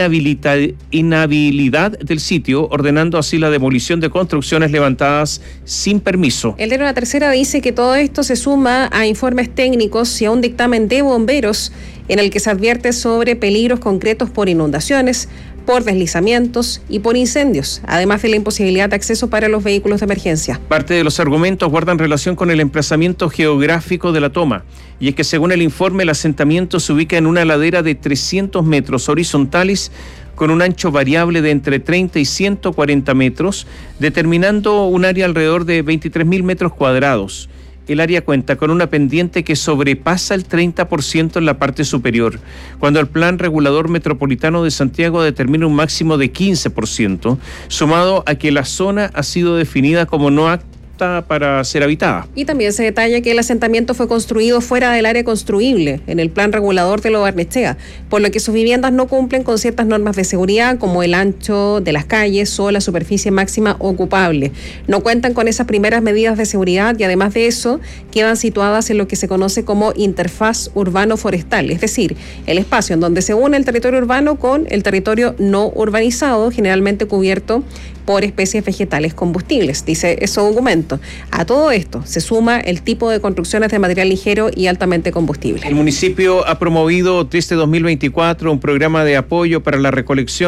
inhabilidad del sitio, ordenando así la demolición de construcciones levantadas sin permiso. El de la tercera dice que todo esto se suma a informes técnicos y a un dictamen de bomberos en el que se advierte sobre peligros concretos por inundaciones, por deslizamientos y por incendios, además de la imposibilidad de acceso para los vehículos de emergencia. Parte de los argumentos guardan relación con el emplazamiento geográfico de la toma, y es que según el informe el asentamiento se ubica en una ladera de 300 metros horizontales con un ancho variable de entre 30 y 140 metros, determinando un área alrededor de 23.000 metros cuadrados. El área cuenta con una pendiente que sobrepasa el 30% en la parte superior, cuando el Plan Regulador Metropolitano de Santiago determina un máximo de 15%, sumado a que la zona ha sido definida como no apta para ser habitada. Y también se detalla que el asentamiento fue construido fuera del área construible en el Plan Regulador de Lo Barnechea, por lo que sus viviendas no cumplen con ciertas normas de seguridad como el ancho de las calles o la superficie máxima ocupable. No cuentan con esas primeras medidas de seguridad y además de eso quedan situadas en lo que se conoce como interfaz urbano-forestal, es decir, el espacio en donde se une el territorio urbano con el territorio no urbanizado, generalmente cubierto por especies vegetales combustibles, dice ese documento. A todo esto se suma el tipo de construcciones de material ligero y altamente combustible. El municipio ha promovido desde 2024 un programa de apoyo para la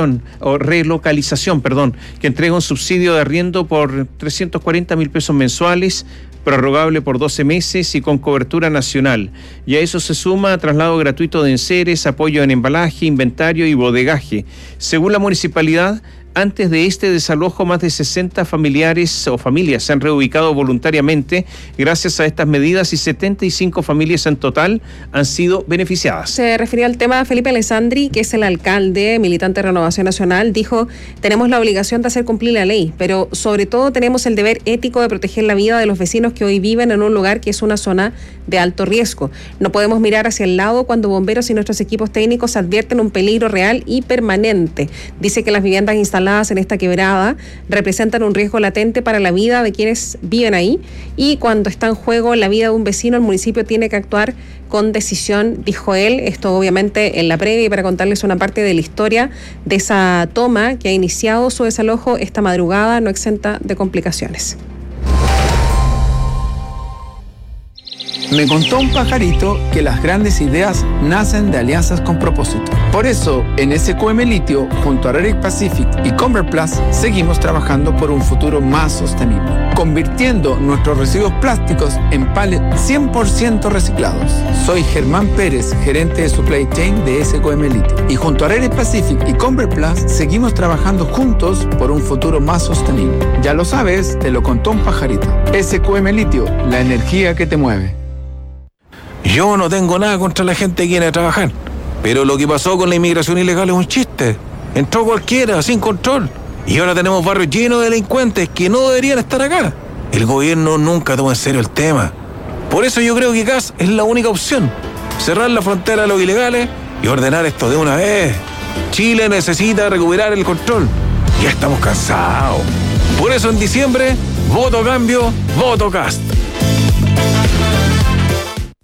relocalización, que entrega un subsidio de arriendo por 340.000 pesos mensuales, prorrogable por 12 meses y con cobertura nacional. Y a eso se suma traslado gratuito de enseres, apoyo en embalaje, inventario y bodegaje. Según la municipalidad, antes de este desalojo, más de 60 familiares o familias se han reubicado voluntariamente gracias a estas medidas y 75 familias en total han sido beneficiadas. Se refería al tema Felipe Alessandri, que es el alcalde, militante de Renovación Nacional, dijo: tenemos la obligación de hacer cumplir la ley, pero sobre todo tenemos el deber ético de proteger la vida de los vecinos que hoy viven en un lugar que es una zona de alto riesgo. No podemos mirar hacia el lado cuando bomberos y nuestros equipos técnicos advierten un peligro real y permanente. Dice que las viviendas instaladas en esta quebrada representan un riesgo latente para la vida de quienes viven ahí, y cuando está en juego la vida de un vecino, el municipio tiene que actuar con decisión, dijo él. Esto obviamente en la previa, y para contarles una parte de la historia de esa toma que ha iniciado su desalojo esta madrugada, no exenta de complicaciones. Me contó un pajarito que las grandes ideas nacen de alianzas con propósito. Por eso, en SQM Litio, junto a Raric Pacific y Converplus, seguimos trabajando por un futuro más sostenible, convirtiendo nuestros residuos plásticos en pallets 100% reciclados. Soy Germán Pérez, gerente de Supply Chain de SQM Litio. Y junto a Raric Pacific y Converplus, seguimos trabajando juntos por un futuro más sostenible. Ya lo sabes, te lo contó un pajarito. SQM Litio, la energía que te mueve. Yo no tengo nada contra la gente que viene a trabajar, pero lo que pasó con la inmigración ilegal es un chiste. Entró cualquiera, sin control, y ahora tenemos barrios llenos de delincuentes que no deberían estar acá. El gobierno nunca toma en serio el tema. Por eso yo creo que CAS es la única opción. Cerrar la frontera a los ilegales y ordenar esto de una vez. Chile necesita recuperar el control. Ya estamos cansados. Por eso en diciembre, voto cambio, voto CAS.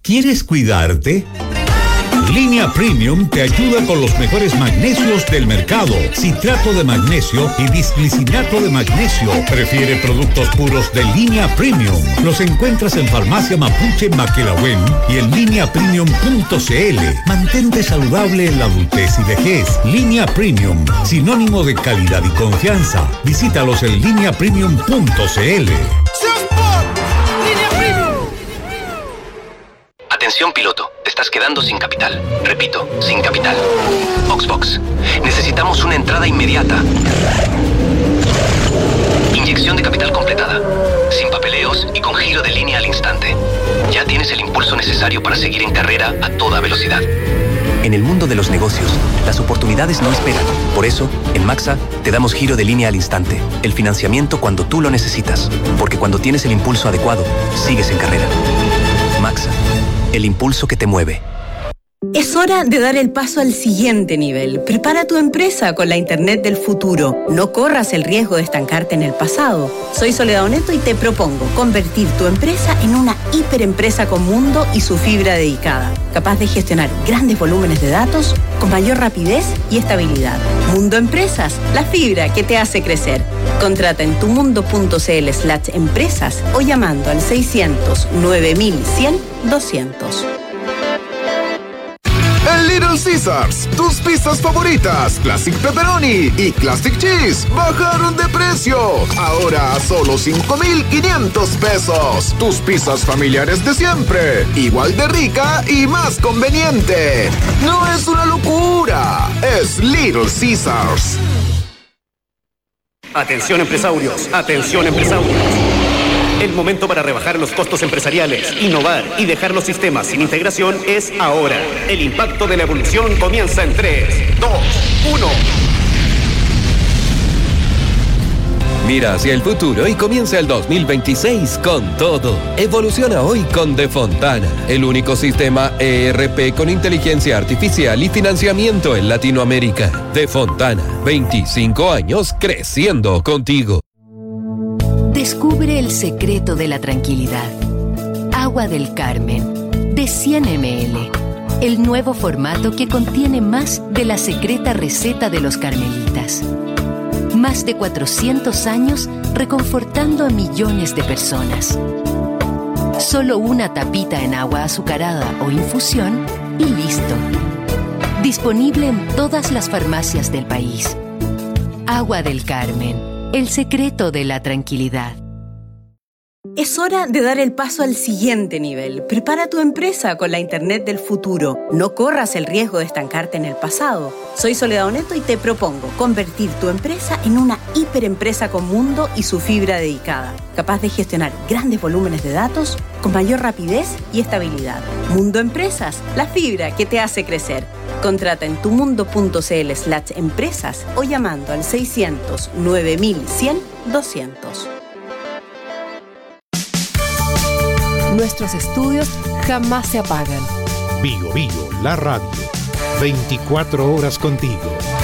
¿Quieres cuidarte? Línea Premium te ayuda con los mejores magnesios del mercado. Citrato de magnesio y disglicinato de magnesio. Prefiere productos puros de Línea Premium. Los encuentras en Farmacia Mapuche Maquelahuen y en lineapremium.cl. Mantente saludable en la adultez y vejez. Línea Premium, sinónimo de calidad y confianza. Visítalos en lineapremium.cl. Atención piloto, te estás quedando sin capital. Repito, sin capital. Oxbox, necesitamos una entrada inmediata. Inyección de capital completada. Sin papeleos y con giro de línea al instante. Ya tienes el impulso necesario para seguir en carrera a toda velocidad. En el mundo de los negocios, las oportunidades no esperan. Por eso, en Maxa, te damos giro de línea al instante. El financiamiento cuando tú lo necesitas. Porque cuando tienes el impulso adecuado, sigues en carrera. Maxa, el impulso que te mueve. Es hora de dar el paso al siguiente nivel. Prepara tu empresa con la Internet del futuro. No corras el riesgo de estancarte en el pasado. Soy Soledad Oneto y te propongo convertir tu empresa en una hiperempresa con mundo y su fibra dedicada, capaz de gestionar grandes volúmenes de datos con mayor rapidez y estabilidad. Mundo Empresas, la fibra que te hace crecer. Contrata en tumundo.cl/empresas o llamando al 600 9100 200. En Little Caesars, tus pizzas favoritas, Classic Pepperoni y Classic Cheese, bajaron de precio. Ahora a solo 5,500 pesos. Tus pizzas familiares de siempre, igual de rica y más conveniente. No es una locura, es Little Caesars. Atención empresarios, atención empresarios. El momento para rebajar los costos empresariales, innovar y dejar los sistemas sin integración es ahora. El impacto de la evolución comienza en 3, 2, 1. Mira hacia el futuro y comienza el 2026 con todo. Evoluciona hoy con De Fontana, el único sistema ERP con inteligencia artificial y financiamiento en Latinoamérica. De Fontana, 25 años creciendo contigo. Descubre el secreto de la tranquilidad. Agua del Carmen, de 100 ml. El nuevo formato que contiene más de la secreta receta de los carmelitas. Más de 400 años reconfortando a millones de personas. Solo una tapita en agua azucarada o infusión y listo. Disponible en todas las farmacias del país. Agua del Carmen. El secreto de la tranquilidad. Es hora de dar el paso al siguiente nivel. Prepara tu empresa con la Internet del futuro. No corras el riesgo de estancarte en el pasado. Soy Soledad Oneto y te propongo convertir tu empresa en una hiperempresa con mundo y su fibra dedicada, capaz de gestionar grandes volúmenes de datos con mayor rapidez y estabilidad. Mundo Empresas, la fibra que te hace crecer. Contrata en tumundo.cl/empresas o llamando al 600 9100 200. Nuestros estudios jamás se apagan. Bio Bio, la radio. 24 horas contigo.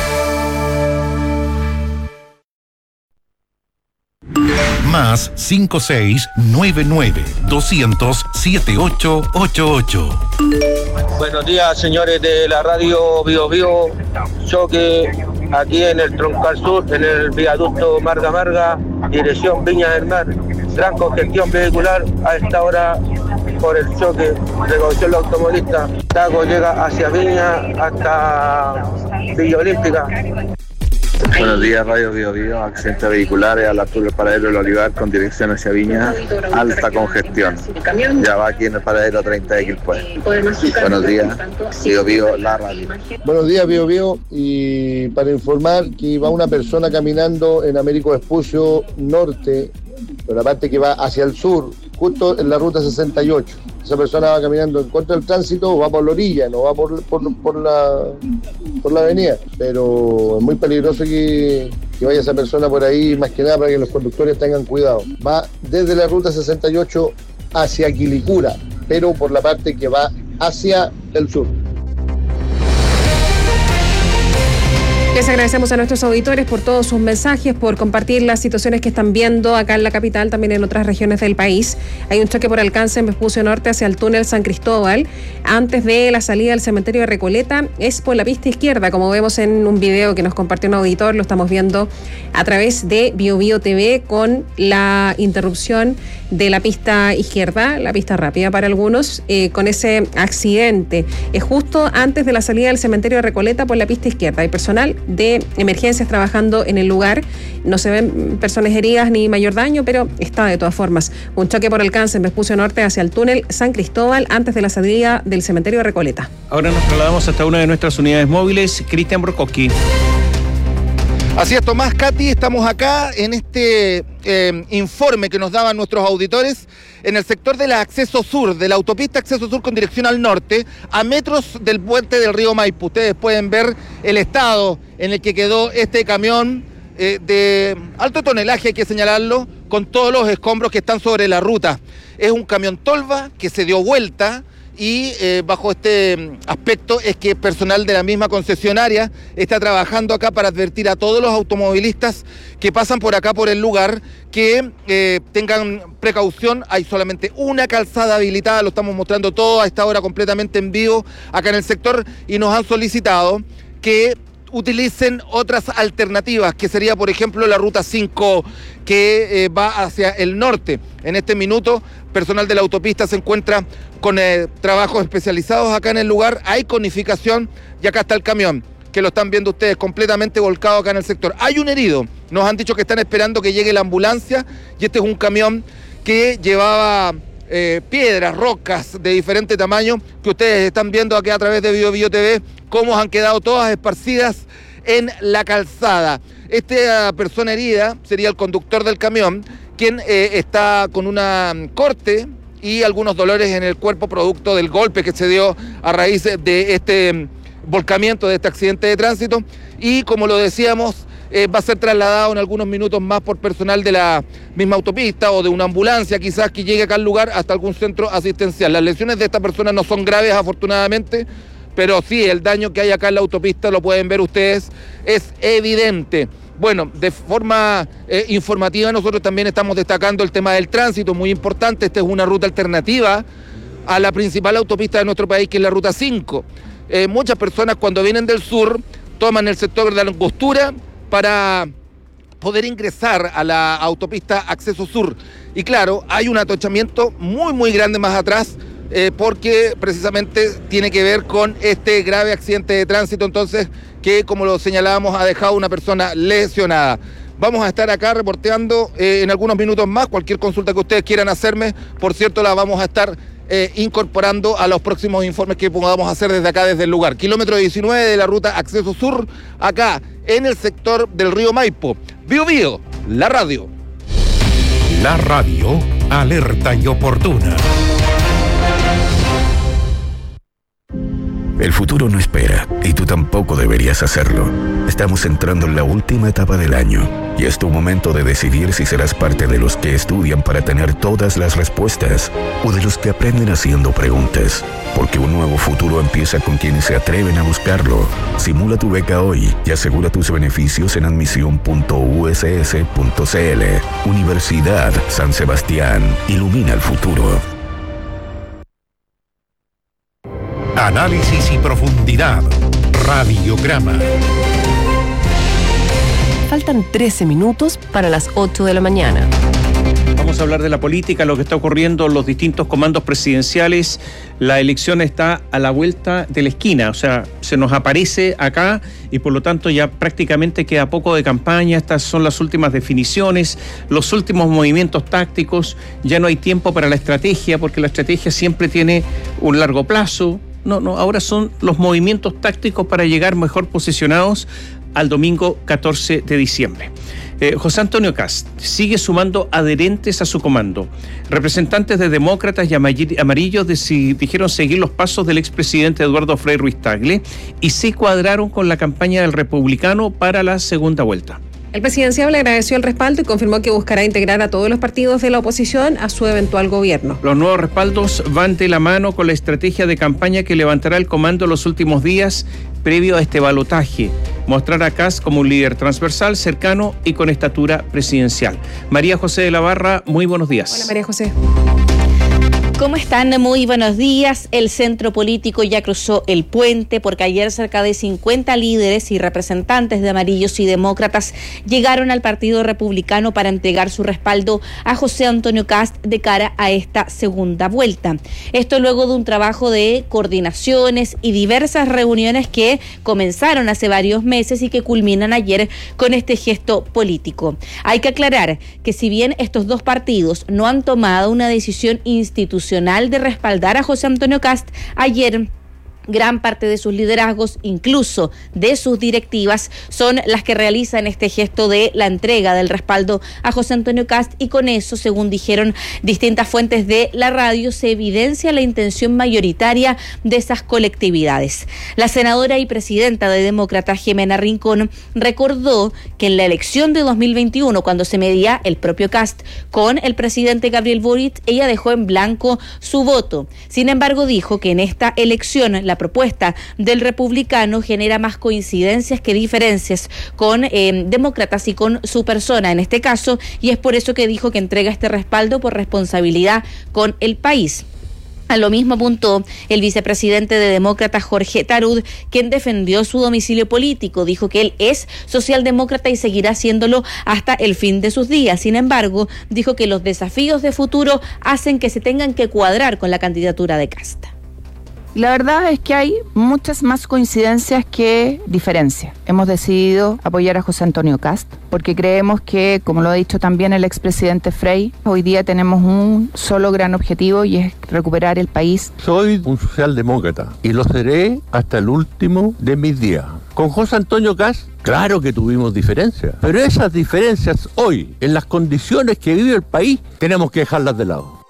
Más 5699 200 7888. Buenos días, señores de la radio Bio Bio. Choque aquí en el Troncal Sur, en el viaducto Marga Marga, dirección Viña del Mar. Gran congestión vehicular a esta hora por el choque. Precaución los automovilistas. Tago llega hacia Viña hasta Villa Olímpica. Buenos días, Radio Bio Bio. Accidentes vehiculares a la altura del paradero del Olivar con dirección hacia Viña. Alta congestión. Ya va aquí en el paradero 30 de Quilpué. Buenos días, Bio Bio, la radio. Buenos días, Bio Bio. Y para informar que va una persona caminando en Américo Vespucio Norte, por la parte que va hacia el sur, justo en la ruta 68. Esa persona va caminando en contra del tránsito, va por la orilla, no va por la avenida. Pero es muy peligroso que vaya esa persona por ahí, más que nada para que los conductores tengan cuidado. Va desde la ruta 68 hacia Quilicura, pero por la parte que va hacia el sur. Les agradecemos a nuestros auditores por todos sus mensajes, por compartir las situaciones que están viendo acá en la capital, también en otras regiones del país. Hay un choque por alcance en Vespucio Norte hacia el túnel San Cristóbal. Antes de la salida del cementerio de Recoleta, es por la pista izquierda, como vemos en un video que nos compartió un auditor. Lo estamos viendo a través de BioBio TV con la interrupción de la pista izquierda, la pista rápida para algunos, con ese accidente. Es justo antes de la salida del cementerio de Recoleta por la pista izquierda. Hay personal de emergencias trabajando en el lugar. No se ven personas heridas ni mayor daño, pero está de todas formas. Un choque por alcance en Vespucio Norte hacia el túnel San Cristóbal antes de la salida del cementerio de Recoleta. Ahora nos trasladamos hasta una de nuestras unidades móviles, Cristian Brokowski. Así es, Tomás, Katy, estamos acá en este informe que nos daban nuestros auditores en el sector del acceso sur, de la autopista acceso sur con dirección al norte, a metros del puente del río Maipo. Ustedes pueden ver el estado en el que quedó este camión de alto tonelaje, hay que señalarlo, con todos los escombros que están sobre la ruta. Es un camión tolva que se dio vuelta. Y bajo este aspecto es que personal de la misma concesionaria está trabajando acá para advertir a todos los automovilistas que pasan por acá por el lugar que tengan precaución. Hay solamente una calzada habilitada, lo estamos mostrando todo a esta hora completamente en vivo acá en el sector, y nos han solicitado que utilicen otras alternativas, que sería por ejemplo la ruta 5 que va hacia el norte. En este minuto personal de la autopista se encuentra con trabajos especializados acá en el lugar. Hay conificación y acá está el camión, que lo están viendo ustedes completamente volcado acá en el sector. Hay un herido, nos han dicho que están esperando que llegue la ambulancia, y este es un camión que llevaba piedras, rocas de diferente tamaño, que ustedes están viendo aquí a través de BioBio TV, cómo han quedado todas esparcidas en la calzada. Esta persona herida sería el conductor del camión, quien está con una corte y algunos dolores en el cuerpo producto del golpe que se dio a raíz de este volcamiento, de este accidente de tránsito, y como lo decíamos, va a ser trasladado en algunos minutos más por personal de la misma autopista o de una ambulancia, quizás, que llegue acá al lugar, hasta algún centro asistencial. Las lesiones de esta persona no son graves, afortunadamente, pero sí, el daño que hay acá en la autopista, lo pueden ver ustedes, es evidente. Bueno, de forma informativa nosotros también estamos destacando el tema del tránsito, muy importante. Esta es una ruta alternativa a la principal autopista de nuestro país, que es la ruta 5. Muchas personas cuando vienen del sur toman el sector de la Angostura para poder ingresar a la autopista acceso sur. Y claro, hay un atochamiento muy grande más atrás, porque precisamente tiene que ver con este grave accidente de tránsito, entonces, que como lo señalábamos, ha dejado una persona lesionada. Vamos a estar acá reporteando en algunos minutos más. Cualquier consulta que ustedes quieran hacerme, por cierto, la vamos a estar incorporando a los próximos informes que podamos hacer desde acá, desde el lugar. Kilómetro 19 de la ruta acceso sur, acá en el sector del río Maipo. BioBio, la radio. La radio, alerta y oportuna. El futuro no espera, y tú tampoco deberías hacerlo. Estamos entrando en la última etapa del año, y es tu momento de decidir si serás parte de los que estudian para tener todas las respuestas, o de los que aprenden haciendo preguntas. Porque un nuevo futuro empieza con quienes se atreven a buscarlo. Simula tu beca hoy y asegura tus beneficios en admisión.uss.cl. Universidad San Sebastián. Ilumina el futuro. Análisis y profundidad. Radiograma. Faltan 13 minutos para las 8 de la mañana. Vamos a hablar de la política, lo que está ocurriendo en los distintos comandos presidenciales. La elección está a la vuelta de la esquina, o sea, se nos aparece acá y por lo tanto ya prácticamente queda poco de campaña. Estas son las últimas definiciones, los últimos movimientos tácticos. Ya no hay tiempo para la estrategia, porque la estrategia siempre tiene un largo plazo. No, ahora son los movimientos tácticos para llegar mejor posicionados al domingo 14 de diciembre. José Antonio Kast sigue sumando adherentes a su comando. Representantes de demócratas y amarillos dijeron seguir los pasos del expresidente Eduardo Frei Ruiz-Tagle y se cuadraron con la campaña del republicano para la segunda vuelta. El presidenciable agradeció el respaldo y confirmó que buscará integrar a todos los partidos de la oposición a su eventual gobierno. Los nuevos respaldos van de la mano con la estrategia de campaña que levantará el comando los últimos días previo a este balotaje. mostrar a Kast como un líder transversal, cercano y con estatura presidencial. María José de la Barra, muy buenos días. Hola María José. ¿Cómo están? Muy buenos días. El centro político ya cruzó el puente porque ayer cerca de 50 líderes y representantes de amarillos y demócratas llegaron al Partido Republicano para entregar su respaldo a José Antonio Kast de cara a esta segunda vuelta. Esto luego de un trabajo de coordinaciones y diversas reuniones que comenzaron hace varios meses y que culminan ayer con este gesto político. Hay que aclarar que si bien estos dos partidos no han tomado una decisión institucional de respaldar a José Antonio Kast, ayer gran parte de sus liderazgos, incluso de sus directivas, son las que realizan este gesto de la entrega del respaldo a José Antonio Kast, y con eso, según dijeron distintas fuentes de la radio, se evidencia la intención mayoritaria de esas colectividades. La senadora y presidenta de Demócratas, Jimena Rincón, recordó que en la elección de 2021, cuando se medía el propio Kast con el presidente Gabriel Boric, ella dejó en blanco su voto. Sin embargo, dijo que en esta elección la propuesta del republicano genera más coincidencias que diferencias con demócratas y con su persona en este caso, y es por eso que dijo que entrega este respaldo por responsabilidad con el país. A lo mismo apuntó el vicepresidente de Demócratas, Jorge Tarud, quien defendió su domicilio político. Dijo que él es socialdemócrata y seguirá haciéndolo hasta el fin de sus días. Sin embargo, dijo que los desafíos de futuro hacen que se tengan que cuadrar con la candidatura de Kast. La verdad es que hay muchas más coincidencias que diferencias. Hemos decidido apoyar a José Antonio Kast porque creemos que, como lo ha dicho también el expresidente Frei, hoy día tenemos un solo gran objetivo y es recuperar el país. Soy un socialdemócrata y lo seré hasta el último de mis días. Con José Antonio Kast, claro que tuvimos diferencias, pero esas diferencias hoy, en las condiciones que vive el país, tenemos que dejarlas de lado.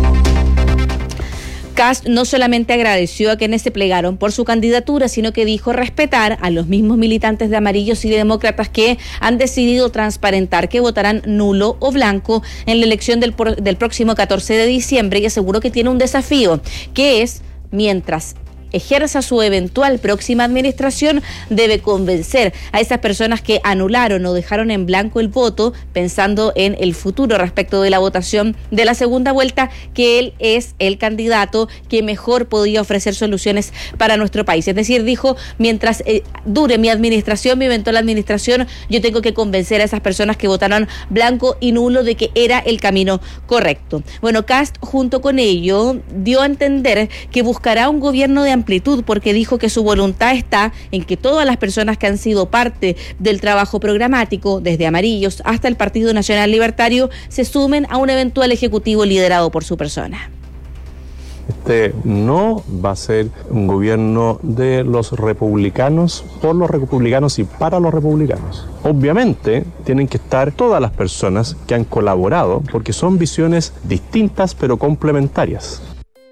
Kast no solamente agradeció a quienes se plegaron por su candidatura, sino que dijo respetar a los mismos militantes de amarillos y de demócratas que han decidido transparentar que votarán nulo o blanco en la elección del próximo 14 de diciembre, y aseguró que tiene un desafío, que es, mientras ejerza su eventual próxima administración, debe convencer a esas personas que anularon o dejaron en blanco el voto, pensando en el futuro respecto de la votación de la segunda vuelta, que él es el candidato que mejor podía ofrecer soluciones para nuestro país. Es decir, dijo, mientras dure mi administración, mi eventual administración, yo tengo que convencer a esas personas que votaron blanco y nulo de que era el camino correcto. Bueno, Kast, junto con ello, dio a entender que buscará un gobierno de amplitud, porque dijo que su voluntad está en que todas las personas que han sido parte del trabajo programático, desde Amarillos hasta el Partido Nacional Libertario, se sumen a un eventual ejecutivo liderado por su persona. Este no va a ser un gobierno de los republicanos, por los republicanos y para los republicanos. Obviamente tienen que estar todas las personas que han colaborado, porque son visiones distintas pero complementarias.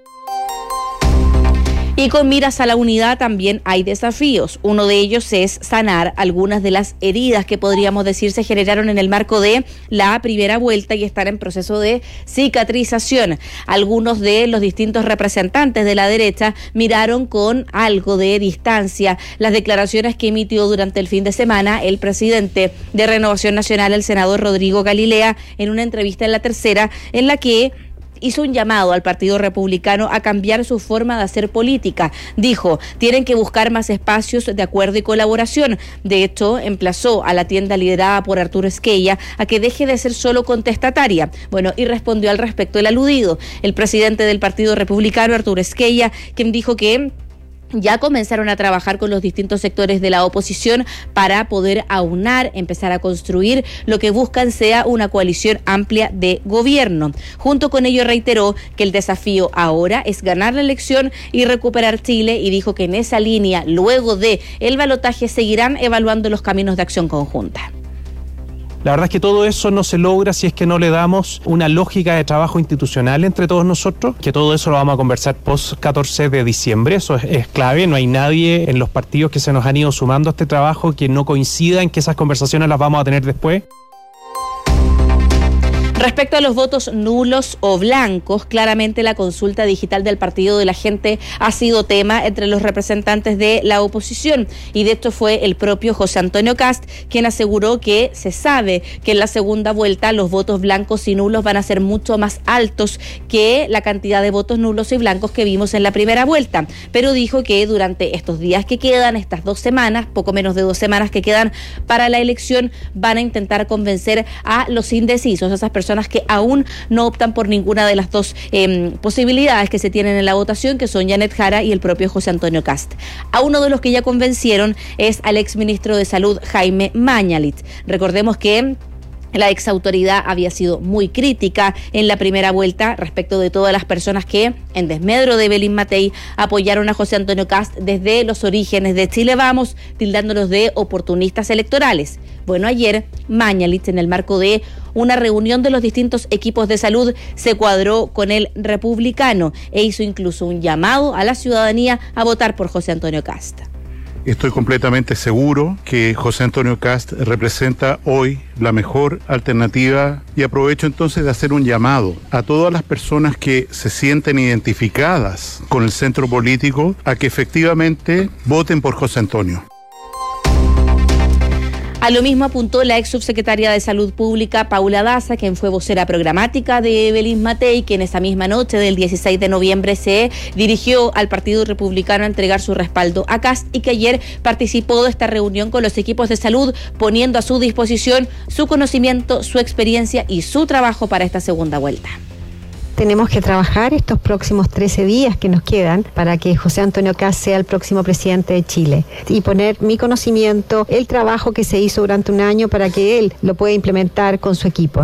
Y con miras a la unidad también hay desafíos. Uno de ellos es sanar algunas de las heridas que podríamos decir se generaron en el marco de la primera vuelta y están en proceso de cicatrización. Algunos de los distintos representantes de la derecha miraron con algo de distancia las declaraciones que emitió durante el fin de semana el presidente de Renovación Nacional, el senador Rodrigo Galilea, en una entrevista en La Tercera, en la que hizo un llamado al Partido Republicano a cambiar su forma de hacer política. Dijo, tienen que buscar más espacios de acuerdo y colaboración. De hecho, emplazó a la tienda liderada por Arturo Esquella a que deje de ser solo contestataria. Bueno, y respondió al respecto el aludido, el presidente del Partido Republicano, Arturo Esquella, quien dijo que ya comenzaron a trabajar con los distintos sectores de la oposición para poder aunar, empezar a construir lo que buscan sea una coalición amplia de gobierno. Junto con ello reiteró que el desafío ahora es ganar la elección y recuperar Chile, y dijo que en esa línea, luego de el balotaje, seguirán evaluando los caminos de acción conjunta. La verdad es que todo eso no se logra si es que no le damos una lógica de trabajo institucional entre todos nosotros, que todo eso lo vamos a conversar post 14 de diciembre, eso es clave. No hay nadie en los partidos que se nos han ido sumando a este trabajo que no coincida en que esas conversaciones las vamos a tener después. Respecto a los votos nulos o blancos, claramente la consulta digital del Partido de la Gente ha sido tema entre los representantes de la oposición, y de hecho fue el propio José Antonio Kast quien aseguró que se sabe que en la segunda vuelta los votos blancos y nulos van a ser mucho más altos que la cantidad de votos nulos y blancos que vimos en la primera vuelta, pero dijo que durante estos días que quedan, estas 2 semanas, poco menos de 2 semanas que quedan para la elección, van a intentar convencer a los indecisos, a esas personas que aún no optan por ninguna de las dos posibilidades que se tienen en la votación, que son Janet Jara y el propio José Antonio Kast. A uno de los que ya convencieron es al exministro de Salud, Jaime Mañalich. Recordemos que la exautoridad había sido muy crítica en la primera vuelta respecto de todas las personas que, en desmedro de Evelyn Matei, apoyaron a José Antonio Kast desde los orígenes de Chile Vamos, tildándolos de oportunistas electorales. Bueno, ayer Mañalich, en el marco de una reunión de los distintos equipos de salud, se cuadró con el republicano e hizo incluso un llamado a la ciudadanía a votar por José Antonio Kast. Estoy completamente seguro que José Antonio Kast representa hoy la mejor alternativa, y aprovecho entonces de hacer un llamado a todas las personas que se sienten identificadas con el centro político a que efectivamente voten por José Antonio. A lo mismo apuntó la ex subsecretaria de Salud Pública, Paula Daza, quien fue vocera programática de Evelyn Matei, que en esa misma noche del 16 de noviembre se dirigió al Partido Republicano a entregar su respaldo a Kast, y que ayer participó de esta reunión con los equipos de salud, poniendo a su disposición su conocimiento, su experiencia y su trabajo para esta segunda vuelta. Tenemos que trabajar estos próximos 13 días que nos quedan para que José Antonio Kast sea el próximo presidente de Chile, y poner mi conocimiento, el trabajo que se hizo durante un año, para que él lo pueda implementar con su equipo.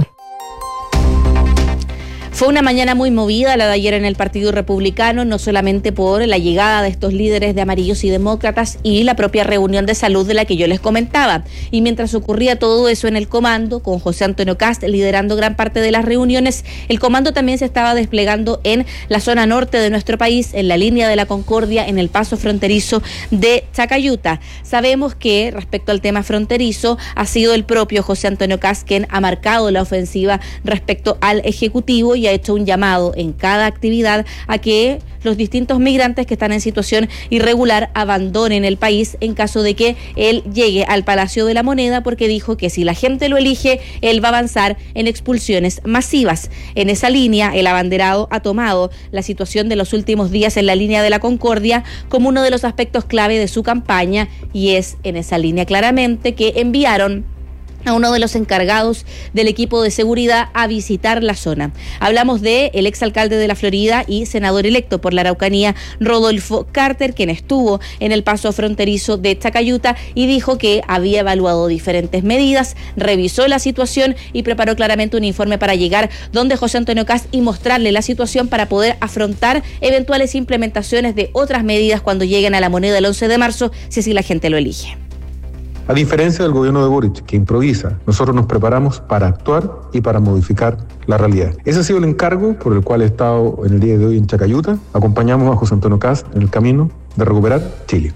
Fue una mañana muy movida la de ayer en el Partido Republicano, no solamente por la llegada de estos líderes de Amarillos y Demócratas y la propia reunión de salud de la que yo les comentaba. Y mientras ocurría todo eso en el comando, con José Antonio Kast liderando gran parte de las reuniones, el comando también se estaba desplegando en la zona norte de nuestro país, en la línea de la Concordia, en el paso fronterizo de Chacayuta. Sabemos que respecto al tema fronterizo ha sido el propio José Antonio Kast quien ha marcado la ofensiva respecto al Ejecutivo, y ha hecho un llamado en cada actividad a que los distintos migrantes que están en situación irregular abandonen el país en caso de que él llegue al Palacio de la Moneda, porque dijo que si la gente lo elige, él va a avanzar en expulsiones masivas. En esa línea, el abanderado ha tomado la situación de los últimos días en la línea de la Concordia como uno de los aspectos clave de su campaña, y es en esa línea claramente que enviaron a uno de los encargados del equipo de seguridad a visitar la zona. Hablamos de el exalcalde de la Florida y senador electo por la Araucanía, Rodolfo Carter, quien estuvo en el paso fronterizo de Chacayuta y dijo que había evaluado diferentes medidas, revisó la situación y preparó claramente un informe para llegar donde José Antonio Kast y mostrarle la situación para poder afrontar eventuales implementaciones de otras medidas cuando lleguen a la Moneda el 11 de marzo, si así la gente lo elige. A diferencia del gobierno de Boric, que improvisa, nosotros nos preparamos para actuar y para modificar la realidad. Ese ha sido el encargo por el cual he estado en el día de hoy en Chacayuta. Acompañamos a José Antonio Kast en el camino de recuperar Chile.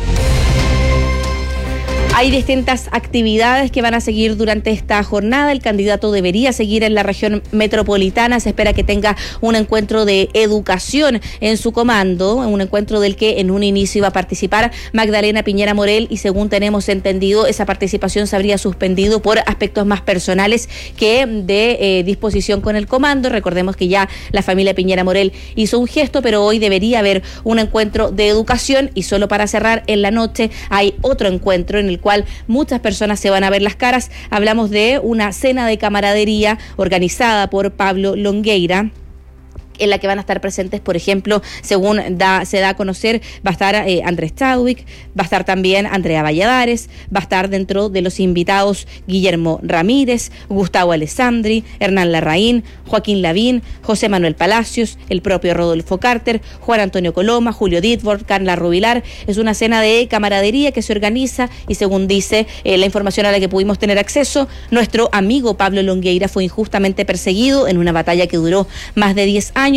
Hay distintas actividades que van a seguir durante esta jornada. El candidato debería seguir en la región metropolitana. Se espera que tenga un encuentro de educación en su comando, un encuentro del que en un inicio iba a participar Magdalena Piñera Morel, y según tenemos entendido, esa participación se habría suspendido por aspectos más personales que de disposición con el comando. Recordemos que ya la familia Piñera Morel hizo un gesto, pero hoy debería haber un encuentro de educación. Y solo para cerrar, en la noche hay otro encuentro en el cual muchas personas se van a ver las caras. Hablamos de una cena de camaradería organizada por Pablo Longueira, en la que van a estar presentes, por ejemplo, según se da a conocer, va a estar Andrés Chadwick, va a estar también Andrea Valladares, va a estar dentro de los invitados Guillermo Ramírez, Gustavo Alessandri, Hernán Larraín, Joaquín Lavín, José Manuel Palacios, el propio Rodolfo Carter, Juan Antonio Coloma, Julio Ditford, Carla Rubilar. Es una cena de camaradería que se organiza y, según dice la información a la que pudimos tener acceso, nuestro amigo Pablo Longueira fue injustamente perseguido en una batalla que duró más de 10 años.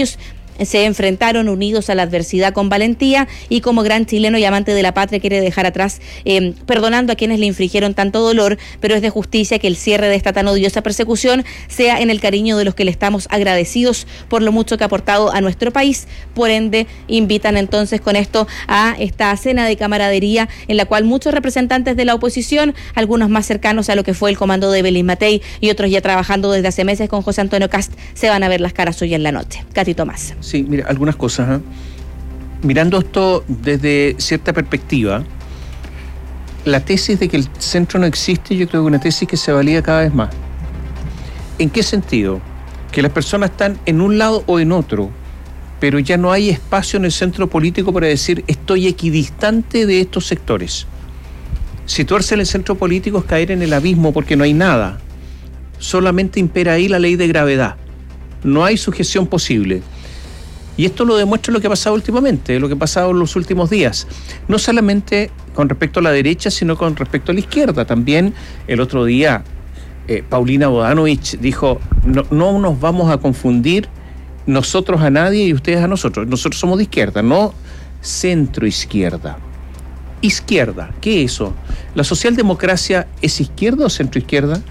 se enfrentaron unidos a la adversidad con valentía y como gran chileno y amante de la patria quiere dejar atrás, perdonando a quienes le infligieron tanto dolor, pero es de justicia que el cierre de esta tan odiosa persecución sea en el cariño de los que le estamos agradecidos por lo mucho que ha aportado a nuestro país. Por ende, invitan entonces con esto a esta cena de camaradería en la cual muchos representantes de la oposición, algunos más cercanos a lo que fue el comando de Belín Matei y otros ya trabajando desde hace meses con José Antonio Kast, se van a ver las caras hoy en la noche. Katy Tomás. Sí, mira, algunas cosas. Mirando esto desde cierta perspectiva, la tesis de que el centro no existe, yo creo que es una tesis que se valida cada vez más. ¿En qué sentido? Que las personas están en un lado o en otro, pero ya no hay espacio en el centro político para decir estoy equidistante de estos sectores. Situarse en el centro político es caer en el abismo porque no hay nada. Solamente impera ahí la ley de gravedad. No hay sujeción posible. Y esto lo demuestra lo que ha pasado últimamente, lo que ha pasado en los últimos días. No solamente con respecto a la derecha, sino con respecto a la izquierda. También el otro día Paulina Bodanovich dijo, no nos vamos a confundir nosotros a nadie y ustedes a nosotros. Nosotros somos de izquierda, no centro-izquierda. Izquierda, ¿qué es eso? ¿La socialdemocracia es izquierda o centro-izquierda?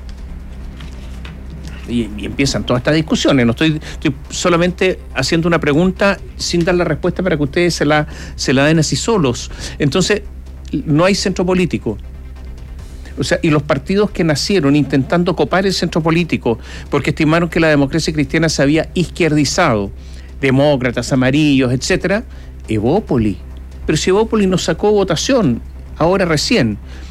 Y empiezan todas estas discusiones. No estoy solamente haciendo una pregunta sin dar la respuesta para que ustedes se la den así solos. Entonces, no hay centro político. O sea, y los partidos que nacieron intentando copar el centro político porque estimaron que la democracia cristiana se había izquierdizado, demócratas, amarillos, etcétera, Evópoli. Pero si Evópoli nos sacó votación, ahora recién.